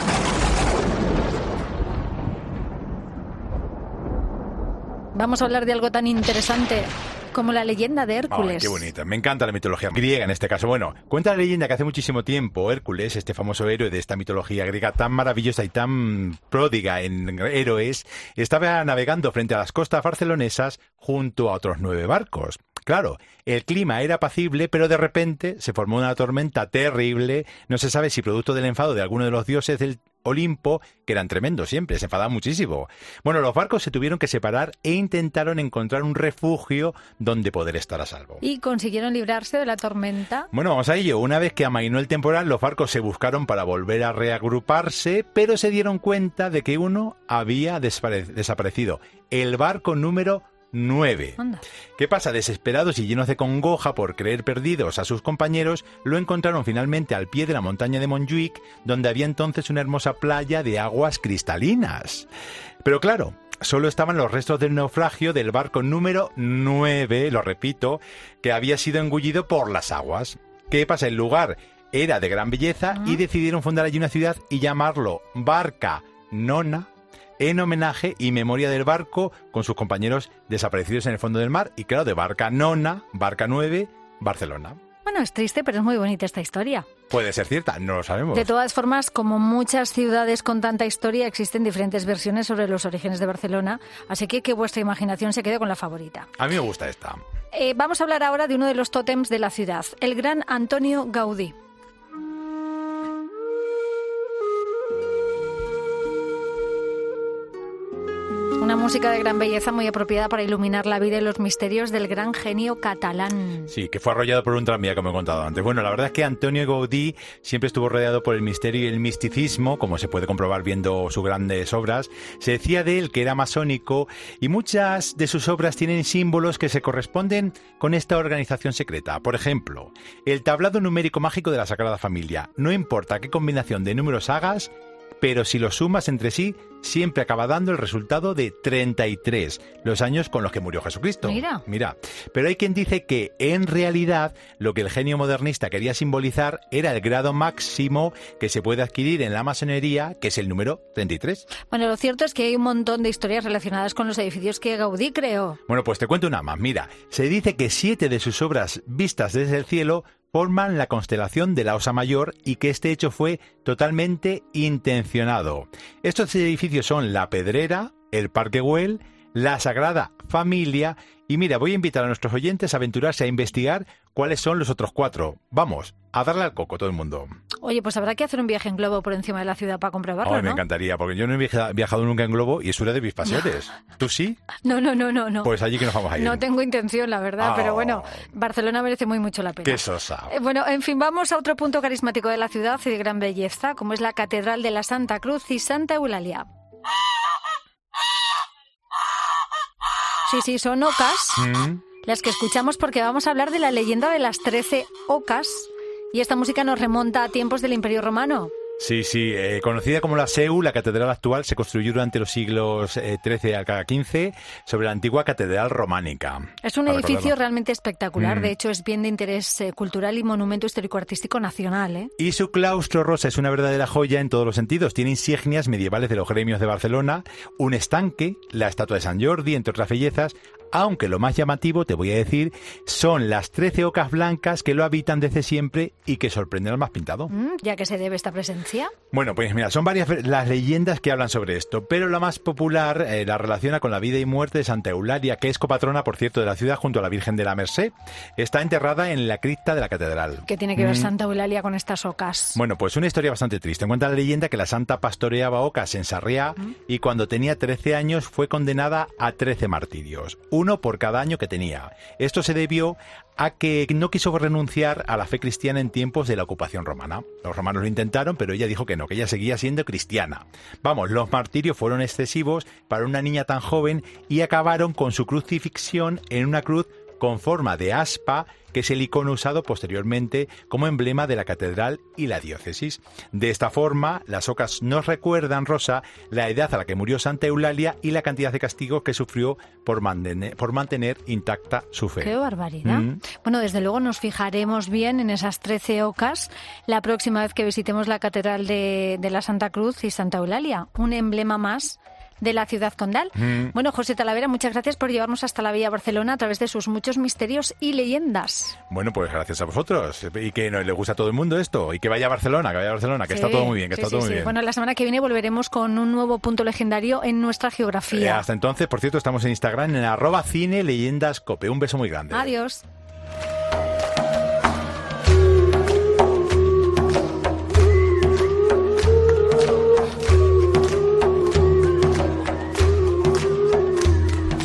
Vamos a hablar de algo tan interesante como la leyenda de Hércules. Ay, qué bonita. Me encanta la mitología griega en este caso. Bueno, cuenta la leyenda que hace muchísimo tiempo Hércules, este famoso héroe de esta mitología griega tan maravillosa y tan pródiga en héroes, estaba navegando frente a las costas barcelonesas junto a otros nueve barcos. Claro, el clima era apacible, pero de repente se formó una tormenta terrible. No se sabe si producto del enfado de alguno de los dioses del Olimpo, que eran tremendos siempre, se enfadaban muchísimo. Bueno, los barcos se tuvieron que separar e intentaron encontrar un refugio donde poder estar a salvo. ¿Y consiguieron librarse de la tormenta? Bueno, vamos a ello. Una vez que amainó el temporal, los barcos se buscaron para volver a reagruparse, pero se dieron cuenta de que uno había despare- desaparecido. El barco número nueve. Anda. ¿Qué pasa? Desesperados y llenos de congoja por creer perdidos a sus compañeros, lo encontraron finalmente al pie de la montaña de Montjuic, donde había entonces una hermosa playa de aguas cristalinas. Pero claro, solo estaban los restos del naufragio del barco número nueve, lo repito, que había sido engullido por las aguas. ¿Qué pasa? El lugar era de gran belleza uh-huh. y decidieron fundar allí una ciudad y llamarlo Barca Nona, en homenaje y memoria del barco con sus compañeros desaparecidos en el fondo del mar. Y claro, de Barca Nona, Barca nueve, Barcelona. Bueno, es triste, pero es muy bonita esta historia. Puede ser cierta, no lo sabemos. De todas formas, como muchas ciudades con tanta historia, existen diferentes versiones sobre los orígenes de Barcelona, así que que vuestra imaginación se quede con la favorita. A mí me gusta esta. Eh, vamos a hablar ahora de uno de los tótems de la ciudad, el gran Antonio Gaudí. Una música de gran belleza muy apropiada para iluminar la vida y los misterios del gran genio catalán. Sí, que fue arrollado por un tranvía, como he contado antes. Bueno, la verdad es que Antonio Gaudí siempre estuvo rodeado por el misterio y el misticismo, como se puede comprobar viendo sus grandes obras. Se decía de él que era masónico y muchas de sus obras tienen símbolos que se corresponden con esta organización secreta. Por ejemplo, el tablado numérico mágico de la Sagrada Familia. No importa qué combinación de números hagas, pero si los sumas entre sí, siempre acaba dando el resultado de treinta y tres, los años con los que murió Jesucristo. Mira. Mira. Pero hay quien dice que, en realidad, lo que el genio modernista quería simbolizar era el grado máximo que se puede adquirir en la masonería, que es el número treinta y tres. Bueno, lo cierto es que hay un montón de historias relacionadas con los edificios que Gaudí creó. Bueno, pues te cuento una más. Mira, se dice que siete de sus obras vistas desde el cielo forman la constelación de la Osa Mayor y que este hecho fue totalmente intencionado. Estos edificios son La Pedrera, el Parque Güell, la Sagrada Familia y mira, voy a invitar a nuestros oyentes a aventurarse a investigar cuáles son los otros cuatro. Vamos, a darle al coco todo el mundo. Oye, pues habrá que hacer un viaje en globo por encima de la ciudad para comprobarlo, Ay, ¿no? Me encantaría, porque yo no he viajado nunca en globo y es una de mis pasiones. ¿Tú sí? No, no, no, no, no. Pues allí que nos vamos a ir. No tengo intención, la verdad, Oh. pero bueno, Barcelona merece muy mucho la pena. ¡Qué sosa! Eh, bueno, en fin, vamos a otro punto carismático de la ciudad y de gran belleza, como es la Catedral de la Santa Cruz y Santa Eulalia. Sí, sí, son ocas, ¿Mm? las que escuchamos porque vamos a hablar de la leyenda de las trece ocas. Y esta música nos remonta a tiempos del Imperio Romano. Sí, sí, eh, conocida como la Seu, la catedral actual se construyó durante los siglos eh, trece al quince sobre la antigua catedral románica. Es un Para edificio recordarlo. realmente espectacular, Mm. de hecho es bien de interés eh, cultural y monumento histórico-artístico nacional, ¿eh? Y su claustro, Rosa, es una verdadera joya en todos los sentidos. Tiene insignias medievales de los gremios de Barcelona, un estanque, la estatua de San Jordi, entre otras bellezas, aunque lo más llamativo, te voy a decir, son las trece ocas blancas que lo habitan desde siempre y que sorprenden al más pintado. Mm, ¿Ya que se debe esta presencia? Bueno, pues mira, son varias las leyendas que hablan sobre esto, pero la más popular eh, la relaciona con la vida y muerte de Santa Eulalia, que es copatrona, por cierto, de la ciudad junto a la Virgen de la Merced. Está enterrada en la cripta de la catedral. ¿Qué tiene que ver Mm. Santa Eulalia con estas ocas? Bueno, pues una historia bastante triste. Cuenta la leyenda que la santa pastoreaba ocas en Sarriá y cuando tenía trece años fue condenada a trece martirios, uno por cada año que tenía. Esto se debió a que no quiso renunciar a la fe cristiana en tiempos de la ocupación romana. Los romanos lo intentaron, pero ella dijo que no, que ella seguía siendo cristiana. Vamos, los martirios fueron excesivos para una niña tan joven y acabaron con su crucifixión en una cruz con forma de aspa, que es el icono usado posteriormente como emblema de la catedral y la diócesis. De esta forma, las ocas nos recuerdan, Rosa, la edad a la que murió Santa Eulalia y la cantidad de castigos que sufrió por mantener, por mantener intacta su fe. ¡Qué barbaridad! Mm. Bueno, desde luego nos fijaremos bien en esas trece ocas la próxima vez que visitemos la Catedral de, de la Santa Cruz y Santa Eulalia, un emblema más de la ciudad condal. Mm. Bueno, José Talavera, muchas gracias por llevarnos hasta la Villa Barcelona a través de sus muchos misterios y leyendas. Bueno, pues gracias a vosotros. Y que no le gusta a todo el mundo esto. Y que vaya a Barcelona, que vaya a Barcelona, que Sí, está todo muy bien, que sí, está sí, todo sí. muy bien. Bueno, la semana que viene volveremos con un nuevo punto legendario en nuestra Eh, geografía. hasta entonces, por cierto, estamos en Instagram en arroba cine leyendas cope. Un beso muy grande. Adiós. Bueno, pues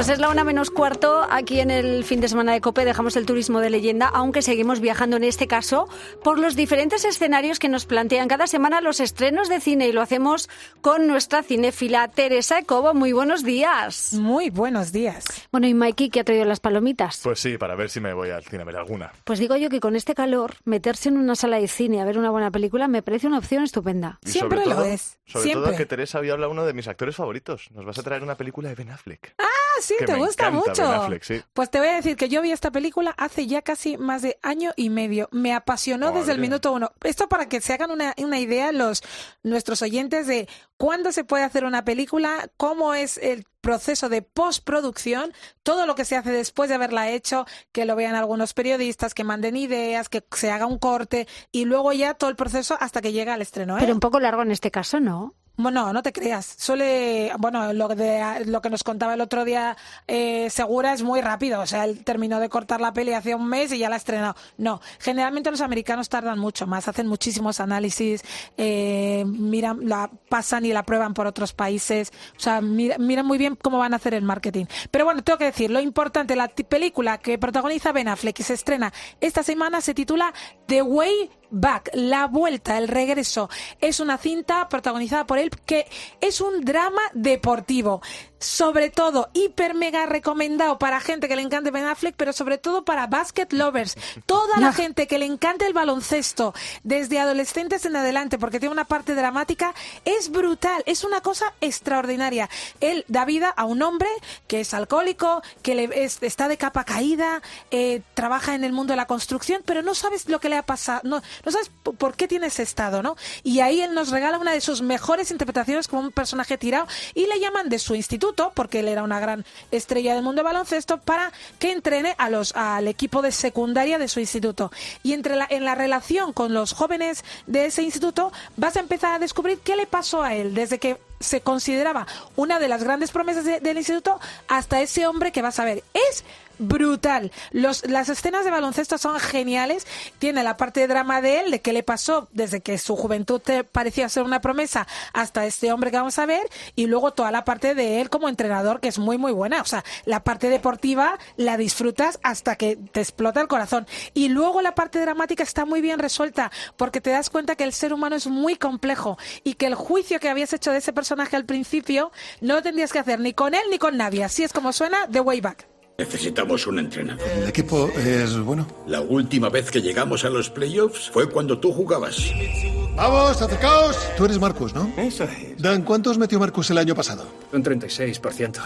Pues es la una menos cuarto, aquí en el fin de semana de COPE dejamos el turismo de leyenda, aunque seguimos viajando en este caso por los diferentes escenarios que nos plantean cada semana los estrenos de cine y lo hacemos con nuestra cinéfila Teresa Cobo. Muy buenos días. Muy buenos días. Bueno, ¿y Mikey qué ha traído las palomitas? Pues sí, para ver si me voy al cine a ver alguna. Pues digo yo que con este calor, meterse en una sala de cine a ver una buena película me parece una opción estupenda. Y Siempre sobre lo todo, es. Sobre Siempre. todo que Teresa hoy habla uno de mis actores favoritos. Nos vas a traer una película de Ben Affleck. Ah, sí, que te me gusta encanta mucho. Ben Affleck, sí. Pues te voy a decir que yo vi esta película hace ya casi más de año y medio. Me apasionó Madre. desde el minuto uno. Esto para que se hagan una, una idea los nuestros oyentes de cuándo se puede hacer una película, cómo es el proceso de postproducción, todo lo que se hace después de haberla hecho, que lo vean algunos periodistas, que manden ideas, que se haga un corte y luego ya todo el proceso hasta que llega al estreno, ¿eh? Pero un poco largo en este caso, ¿no? Bueno, no te creas. Suele, bueno, lo de lo que nos contaba el otro día eh, Segura es muy rápido. O sea, él terminó de cortar la peli hace un mes y ya la ha estrenado. No, generalmente los americanos tardan mucho más, hacen muchísimos análisis, eh, miran, la pasan y la prueban por otros países. O sea, mira, miran muy bien cómo van a hacer el marketing. Pero bueno, tengo que decir, lo importante, la t- película que protagoniza Ben Affleck y se estrena esta semana se titula The Way Back, La Vuelta, El Regreso. Es una cinta protagonizada por él que es un drama deportivo. Sobre todo, hiper mega recomendado para gente que le encante Ben Affleck, pero sobre todo para basket lovers. Toda la gente que le encante el baloncesto, desde adolescentes en adelante, porque tiene una parte dramática, es brutal, es una cosa extraordinaria. Él da vida a un hombre que es alcohólico, que le es, está de capa caída, eh, trabaja en el mundo de la construcción, pero no sabes lo que le ha pasado, no, no sabes p- por qué tiene ese estado, ¿no? Y ahí él nos regala una de sus mejores interpretaciones como un personaje tirado y le llaman de su instituto, porque él era una gran estrella del mundo del baloncesto, para que entrene a los al equipo de secundaria de su instituto. Y entre la, en la relación con los jóvenes de ese instituto vas a empezar a descubrir qué le pasó a él desde que se consideraba una de las grandes promesas de, del instituto hasta ese hombre que vas a ver. Es brutal. Los, las escenas de baloncesto son geniales. Tiene la parte de drama de él, de qué le pasó desde que su juventud te parecía ser una promesa hasta este hombre que vamos a ver, y luego toda la parte de él como entrenador, que es muy muy buena. O sea, la parte deportiva la disfrutas hasta que te explota el corazón. Y luego la parte dramática está muy bien resuelta, porque te das cuenta que el ser humano es muy complejo y que el juicio que habías hecho de ese personaje al principio no lo tendrías que hacer ni con él ni con nadie. Así es como suena The Way Back. Necesitamos un entrenador. El equipo es bueno. La última vez que llegamos a los playoffs fue cuando tú jugabas. ¡Vamos, acercaos! Tú eres Marcus, ¿no? Eso es. Dan, ¿cuántos metió Marcus el año pasado? Un treinta y seis por ciento.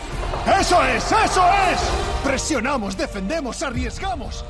¡Eso es! ¡Eso es! Presionamos, defendemos, arriesgamos.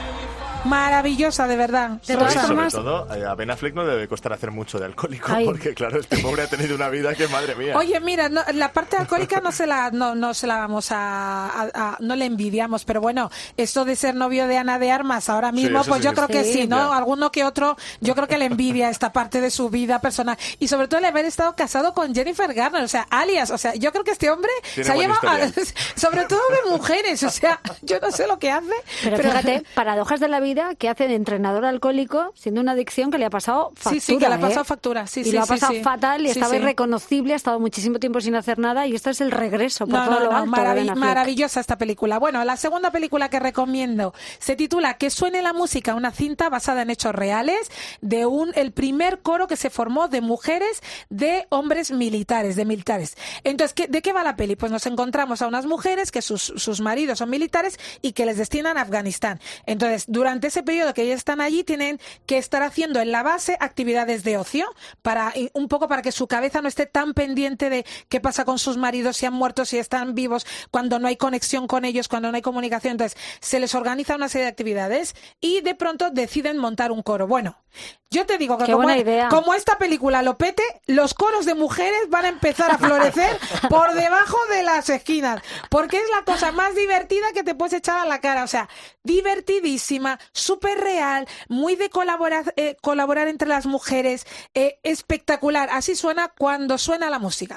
Maravillosa, de verdad. De Sobre, todas sobre formas, todo, eh, a Ben Affleck no debe costar hacer mucho de alcohólico, Ay. porque claro, este pobre ha tenido una vida que madre mía. oye, mira, no, la parte alcohólica no se la, no, no se la vamos a, a- a- no le envidiamos, pero bueno, esto de ser novio de Ana de Armas ahora mismo, eso pues sí yo que creo sí. que Sí. sí, ¿no? Ya. Alguno que otro, yo creo que le envidia esta parte de su vida personal y sobre todo el haber estado casado con Jennifer Garner, o sea, alias, o sea, yo creo que este hombre Tiene se ha buena llevado, a- historia. sobre todo de mujeres, o sea, yo no sé lo que hace, Pero, fíjate, paradojas de la vida que hace de entrenador alcohólico siendo una adicción que le ha pasado factura. Sí, sí, que le ha pasado ¿eh? factura, sí, y sí, lo ha sí, pasado sí. fatal y Sí, estaba sí. irreconocible, ha estado muchísimo tiempo sin hacer nada y esto es el regreso por No, todo no, lo no, alto de maravi- Ben Affleck. maravillosa esta película. Bueno, la segunda película que recomiendo se titula Que suene la música, una cinta basada en hechos reales de un el primer coro que se formó de mujeres de hombres militares, de militares. Entonces, ¿qué, ¿de qué va la peli? Pues nos encontramos a unas mujeres que sus, sus maridos son militares y que les destinan a Afganistán. Entonces, durante ese periodo que ellas están allí, tienen que estar haciendo en la base actividades de ocio para y un poco para que su cabeza no esté tan pendiente de qué pasa con sus maridos, si han muerto, si están vivos, cuando no hay conexión con ellos, cuando no hay comunicación. Entonces, se les organiza una serie de actividades y de pronto deciden montar un coro. Bueno, yo te digo que Qué como, buena idea. como esta película lo pete, los coros de mujeres van a empezar a florecer por debajo de las esquinas, porque es la cosa más divertida que te puedes echar a la cara. O sea, divertidísima, súper real, muy de colaborar, eh, colaborar entre las mujeres, eh, espectacular. Así suena cuando suena la música.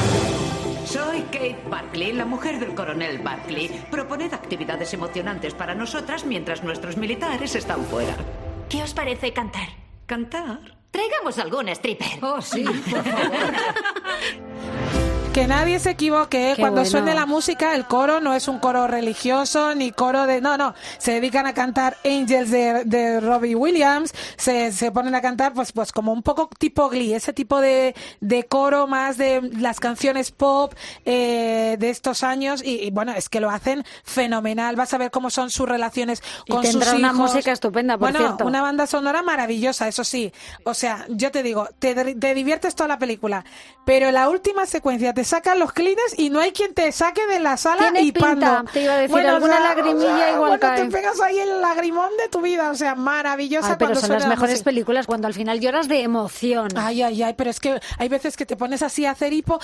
Soy Kate Barkley, la mujer del coronel Barkley. Proponed actividades emocionantes para nosotras mientras nuestros militares están fuera. ¿Qué os parece cantar? ¿Cantar? Traigamos algún stripper. Oh, sí, por favor. que nadie se equivoque, ¿eh? Qué Cuando bueno. suene la música, el coro no es un coro religioso ni coro de... No, no, se dedican a cantar Angels de, de Robbie Williams, se, se ponen a cantar pues pues como un poco tipo Glee, ese tipo de, de coro más de las canciones pop eh, de estos años y, y bueno, es que lo hacen fenomenal. Vas a ver cómo son sus relaciones Y con sus tendrá hijos. una música estupenda, por bueno, cierto. una banda sonora maravillosa, eso sí. O sea, yo te digo, te, te diviertes toda la película, pero la última secuencia te sacan los clines y no hay quien te saque de la sala Tiene y pinta, pando. te iba a decir, Bueno, alguna o sea, lagrimilla o sea, igual bueno, cae. te pegas ahí el lagrimón de tu vida, o sea, maravillosa. Ay, pero cuando son suena las la mejores música. películas cuando al final lloras de emoción. Ay, ay, ay, pero es que hay veces que te pones así a hacer hipo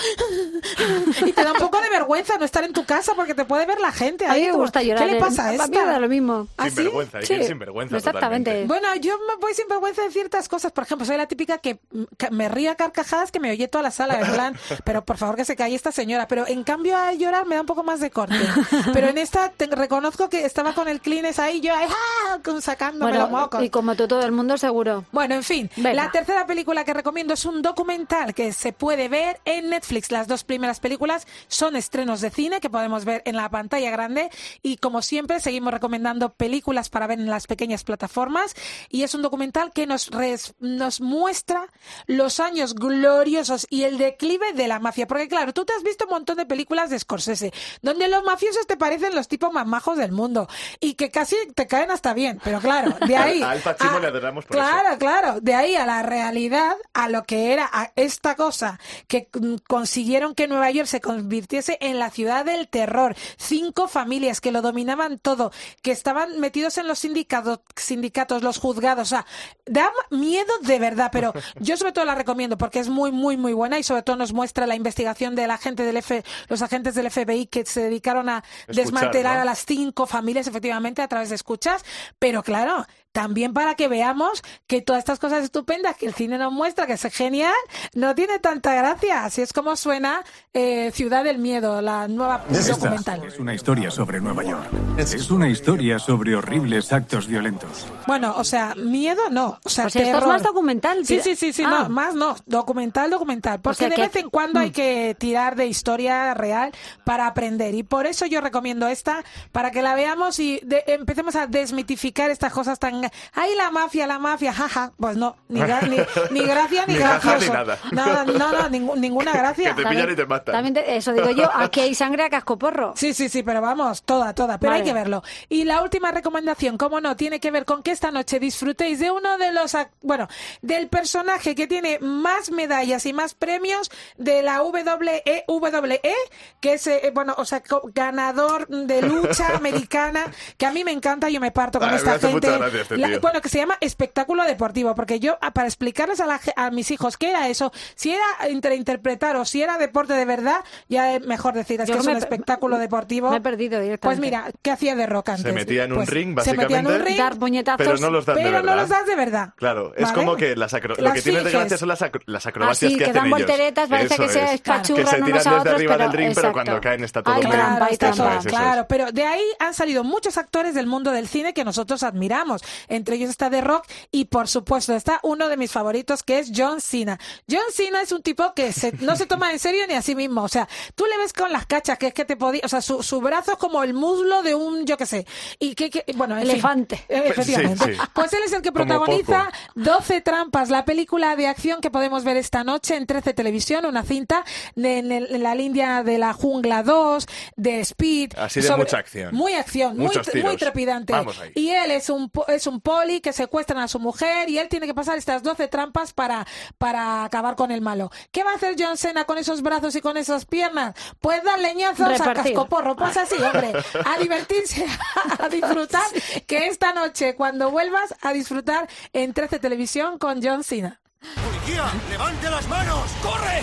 y te da un poco de vergüenza no estar en tu casa porque te puede ver la gente. A mí ahí, me como, gusta llorar. ¿Qué le eh. pasa a esta? A mí me da lo mismo. ¿Ah, Sin sí? vergüenza, hay que ir sin vergüenza. Exactamente. totalmente. Bueno, yo me voy sin vergüenza de ciertas cosas. Por ejemplo, soy la típica que, que me ríe a carcajadas que me oye toda la sala, en plan, pero por favor que se calle esta señora. Pero en cambio a llorar me da un poco más de corte. Pero en esta te reconozco que estaba con el Kleenex ahí, yo ahí, ¡ah! sacándome Bueno, los mocos. y como tú, todo el mundo seguro. Bueno, en fin, Venga. la tercera película que recomiendo es un documental que se puede ver en Netflix. Las dos primeras películas son estrenos de cine que podemos ver en la pantalla grande y como siempre seguimos recomendando películas para ver en las pequeñas plataformas y es un documental que nos, res- nos muestra los años gloriosos y el declive de la mafia. Porque claro, tú te has visto un montón de películas de Scorsese donde los mafiosos te parecen los tipos más majos del mundo y que casi te caen hasta bien. Pero claro, de ahí... A Al Pacino a- le adoramos por Claro, eso. claro, de ahí a la realidad, a lo que era a esta cosa, que mm, consiguieron que Nueva York se convirtiese en la ciudad del terror. Cinco familias que lo dominaban todo, que estaban metidos en los sindicatos, sindicatos, los juzgados, o sea, da miedo de verdad, pero yo sobre todo la recomiendo porque es muy, muy, muy buena y sobre todo nos muestra la investigación de la gente del F, los agentes del F B I que se dedicaron a Escuchar, desmantelar ¿no? a las cinco familias, efectivamente, a través de escuchas, pero claro, también para que veamos que todas estas cosas estupendas que el cine nos muestra, que es genial, no tiene tanta gracia. Así es como suena eh, Ciudad del Miedo, la nueva documental. Es una historia sobre Nueva York. Es una historia sobre horribles actos violentos. Bueno, o sea, miedo no, o sea, O sea, esto es terror. más documental. Sí, tira- sí, sí, sí, Ah. no, más no, documental, documental, porque sea de que- vez en cuando Mm. hay que tirar de historia real para aprender y por eso yo recomiendo esta, para que la veamos y de- empecemos a desmitificar estas cosas tan... ¡Ay, la mafia, la mafia! Jaja, pues no, ni, gra- ni, ni gracia ni, Ni jaja, gracioso. ni nada. No, no, no, ningú- ninguna gracia. Que te pillan y te matan. También te- eso digo yo, aquí hay sangre a cascoporro. Sí, sí, sí, pero vamos, toda, toda, pero Vale. hay que verlo. Y la última recomendación, como no, tiene que ver con que esta noche disfrutéis de uno de los, ac- bueno, del personaje que tiene más medallas y más premios de la W E W E, que es, eh, bueno, o sea, co- ganador de lucha americana, que a mí me encanta, yo me parto con Ay, me esta hace gente. mucha gracia este La- tío. bueno, que se llama espectáculo deportivo, porque yo, a- para explicarles a, la ge- a mis hijos qué era eso, si era entre interpretar o si era deporte de verdad, ya es mejor decir, es Yo que es me un pe- espectáculo deportivo. Me he perdido Pues directamente. mira, ¿qué hacía de Rock antes? Se metía en un Pues ring, se metía en un básicamente. ring, Dar puñetazos. Pero no los dan de pero verdad. no los das de verdad. Claro, es ¿Vale? como que las acro- lo Las que tiene de finges. gracia son las, acro- las acrobacias Así, que, que hacen dan ellos. volteretas, parece Eso que se es. espachurran Que se unos tiran a desde otros, arriba pero- del ring, pero exacto. cuando caen está todo Hay bien. trampa, Claro, hay está trampa. todo, Eso es, eso claro, es. pero de ahí han salido muchos actores del mundo del cine que nosotros admiramos. Entre ellos está The Rock y, por supuesto, está uno de mis favoritos que es John Cena. John Cena es un tipo que se- no se toma en serio ni a sí mismo. O sea, tú le ves con las cachas que es que te podía... O sea, su, su brazo es como el muslo de un, yo qué sé. Y que, que bueno, en fin. Elefante. Eh, efectivamente. Sí, sí. Pues él es el que Como protagoniza poco. doce trampas, la película de acción que podemos ver esta noche en trece Televisión, una cinta de- en, el- en la línea de la Jungla dos, de Speed. Así de mucha acción. Muy acción, muy, Muchos tiros. muy trepidante. Vamos ahí. Y él es un, po- es un poli que secuestran a su mujer y él tiene que pasar estas doce trampas para, para acabar con el malo. ¿Qué va a hacer John Cena con esos brazos y con esas piernas? Pues dar leñazos a Repartir. cascoporro. Pues así, hombre, a divertirse, a disfrutar, que esta noche, cuando vuelvas, a disfrutar en trece Televisión con John Cena. ¡Policía! ¡Levante las manos! ¡Corre!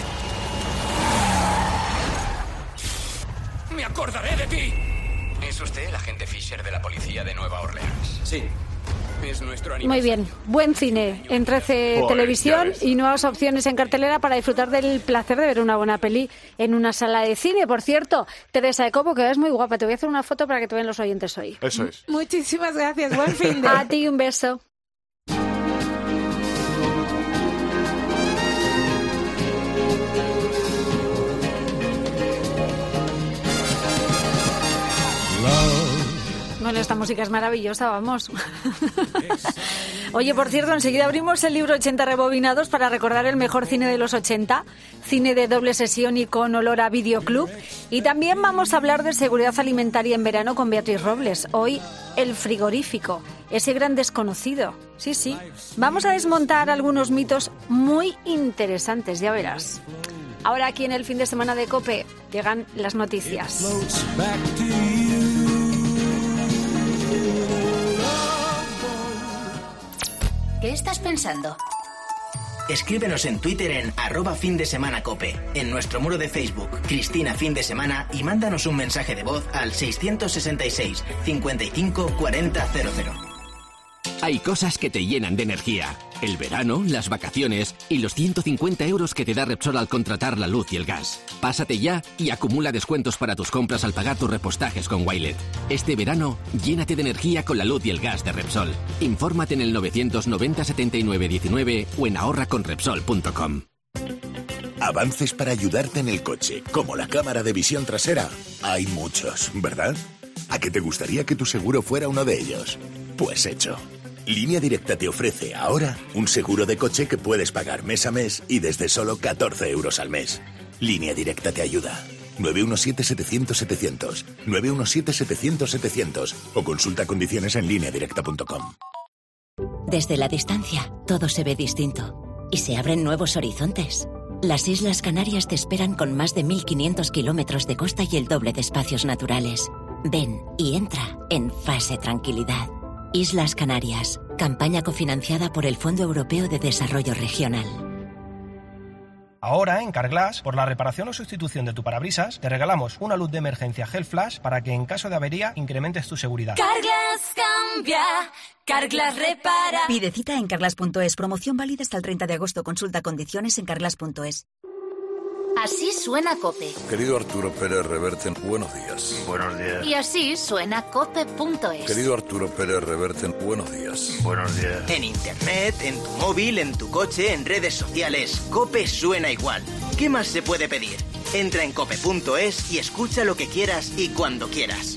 ¡Me acordaré de ti! ¿Es usted el agente Fisher de la policía de Nueva Orleans? Sí. Es nuestro Muy bien, buen cine en trece Joder, Televisión ya ves. y nuevas opciones en cartelera para disfrutar del placer de ver una buena peli en una sala de cine. Por cierto, Teresa de Cobo, que es muy guapa, te voy a hacer una foto para que te vean los oyentes hoy. Eso es. Muchísimas gracias. Buen fin de... A ti un beso. Bueno, esta música es maravillosa, vamos. Oye, por cierto, enseguida abrimos el libro ochenta rebobinados para recordar el mejor cine de los ochenta, cine de doble sesión y con olor a videoclub. Y también vamos a hablar de seguridad alimentaria en verano con Beatriz Robles. Hoy, el frigorífico, ese gran desconocido. Sí, sí. Vamos a desmontar algunos mitos muy interesantes, ya verás. Ahora aquí en el fin de semana de COPE llegan las noticias. ¿Qué estás pensando? Escríbenos en Twitter en arroba fin de semana cope, en nuestro muro de Facebook, Cristina Fin de Semana, y mándanos un mensaje de voz al seiscientos sesenta y seis, cincuenta y cinco, cuarenta, cero cero. Hay cosas que te llenan de energía. El verano, las vacaciones y los ciento cincuenta euros que te da Repsol al contratar la luz y el gas. Pásate ya y acumula descuentos para tus compras al pagar tus repostajes con Wilet. Este verano, llénate de energía con la luz y el gas de Repsol. Infórmate en el novecientos noventa, setenta y nueve, diecinueve o en ahorra con repsol punto com. Avances para ayudarte en el coche, como la cámara de visión trasera. Hay muchos, ¿verdad? ¿A qué te gustaría que tu seguro fuera uno de ellos? Pues hecho. Línea Directa te ofrece ahora un seguro de coche que puedes pagar mes a mes y desde solo catorce euros al mes. Línea Directa te ayuda. nueve uno siete, setecientos, setecientos. nueve uno siete, setecientos, setecientos. O consulta condiciones en línea directa punto com. Desde la distancia, todo se ve distinto. Y se abren nuevos horizontes. Las Islas Canarias te esperan con más de mil quinientos kilómetros de costa y el doble de espacios naturales. Ven y entra en fase tranquilidad. Islas Canarias, campaña cofinanciada por el Fondo Europeo de Desarrollo Regional. Ahora, en Carglass, por la reparación o sustitución de tu parabrisas, te regalamos una luz de emergencia Gel Flash para que en caso de avería incrementes tu seguridad. Carglass cambia, Carglass repara. Pide cita en carglass punto es. Promoción válida hasta el treinta de agosto. Consulta condiciones en carglass punto es. Así suena COPE. Querido Arturo Pérez Reverte, buenos días. Buenos días. Y así suena cope punto es. Querido Arturo Pérez Reverte, buenos días. Buenos días. En internet, en tu móvil, en tu coche, en redes sociales, COPE suena igual. ¿Qué más se puede pedir? Entra en cope punto es y escucha lo que quieras y cuando quieras.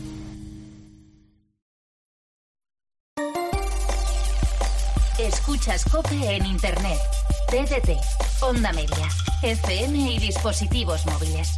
Escuchas COPE en internet, T D T, Onda Media, F M y dispositivos móviles.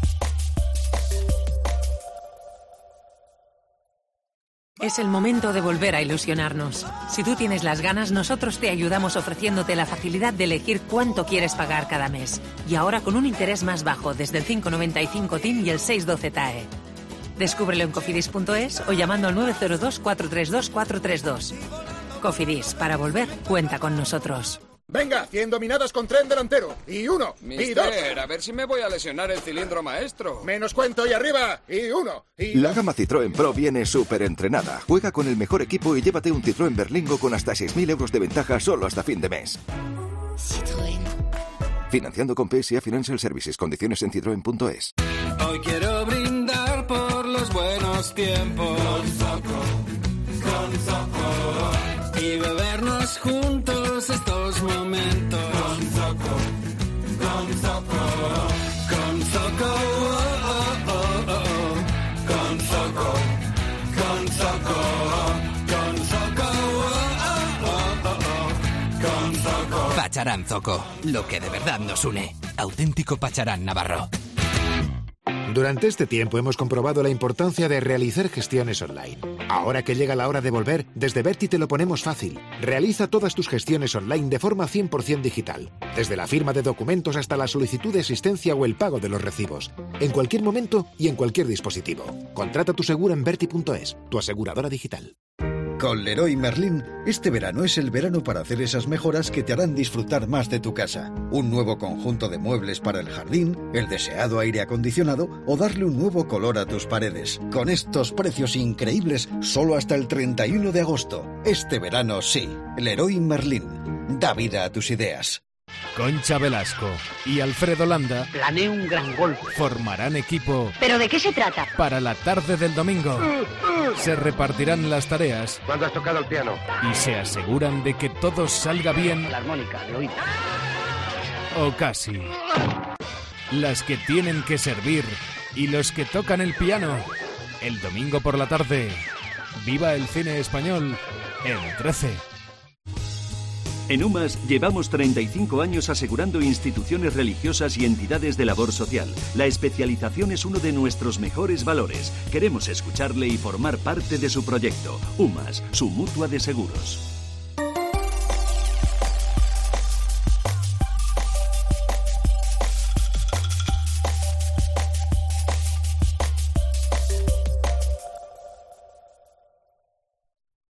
Es el momento de volver a ilusionarnos. Si tú tienes las ganas, nosotros te ayudamos ofreciéndote la facilidad de elegir cuánto quieres pagar cada mes. Y ahora con un interés más bajo, desde el cinco noventa y cinco T I N y el seis doce T A E. Descúbrelo en cofidis punto es o llamando al nueve cero dos, cuatro tres dos, cuatro tres dos. Cofidis, para volver, cuenta con nosotros. Venga, cien dominadas con tren delantero. Y uno, Mister, y dos. a ver si me voy a lesionar el cilindro maestro. Menos cuento y arriba. Y uno, y La gama Citroën Pro viene súper entrenada. Juega con el mejor equipo y llévate un Citroën Berlingo con hasta seis mil euros de ventaja solo hasta fin de mes. Citroën. Financiando con P S A Financial Services. Condiciones en citroen punto es. Hoy quiero brindar por los buenos tiempos. Con Zoco, con Zoco. Y bebernos juntos estos momentos. Con Zoco, con Zoco. Con Zoco, oh, oh, oh, oh. Con Zoco, con Zoco. Con Zoco, oh, oh, oh, oh. Con Zoco. Pacharán Zoco, lo que de verdad nos une. Auténtico Pacharán Navarro. Durante este tiempo hemos comprobado la importancia de realizar gestiones online. Ahora que llega la hora de volver, desde Berti te lo ponemos fácil. Realiza todas tus gestiones online de forma cien por ciento digital. Desde la firma de documentos hasta la solicitud de asistencia o el pago de los recibos. En cualquier momento y en cualquier dispositivo. Contrata tu seguro en berti punto es, tu aseguradora digital. Con Leroy Merlin, este verano es el verano para hacer esas mejoras que te harán disfrutar más de tu casa. Un nuevo conjunto de muebles para el jardín, el deseado aire acondicionado o darle un nuevo color a tus paredes. Con estos precios increíbles, solo hasta el treinta y uno de agosto. Este verano sí, Leroy Merlin. Da vida a tus ideas. Concha Velasco y Alfredo Landa planea un gran golpe. Formarán equipo. ¿Pero de qué se trata? Para la tarde del domingo. Se repartirán las tareas. ¿Cuándo has tocado el piano? Y se aseguran de que todo salga bien. La armónica, de oído. O casi. Las que tienen que servir y los que tocan el piano. El domingo por la tarde. Viva el cine español en trece. En UMAS llevamos treinta y cinco años asegurando instituciones religiosas y entidades de labor social. La especialización es uno de nuestros mejores valores. Queremos escucharle y formar parte de su proyecto. UMAS, su mutua de seguros.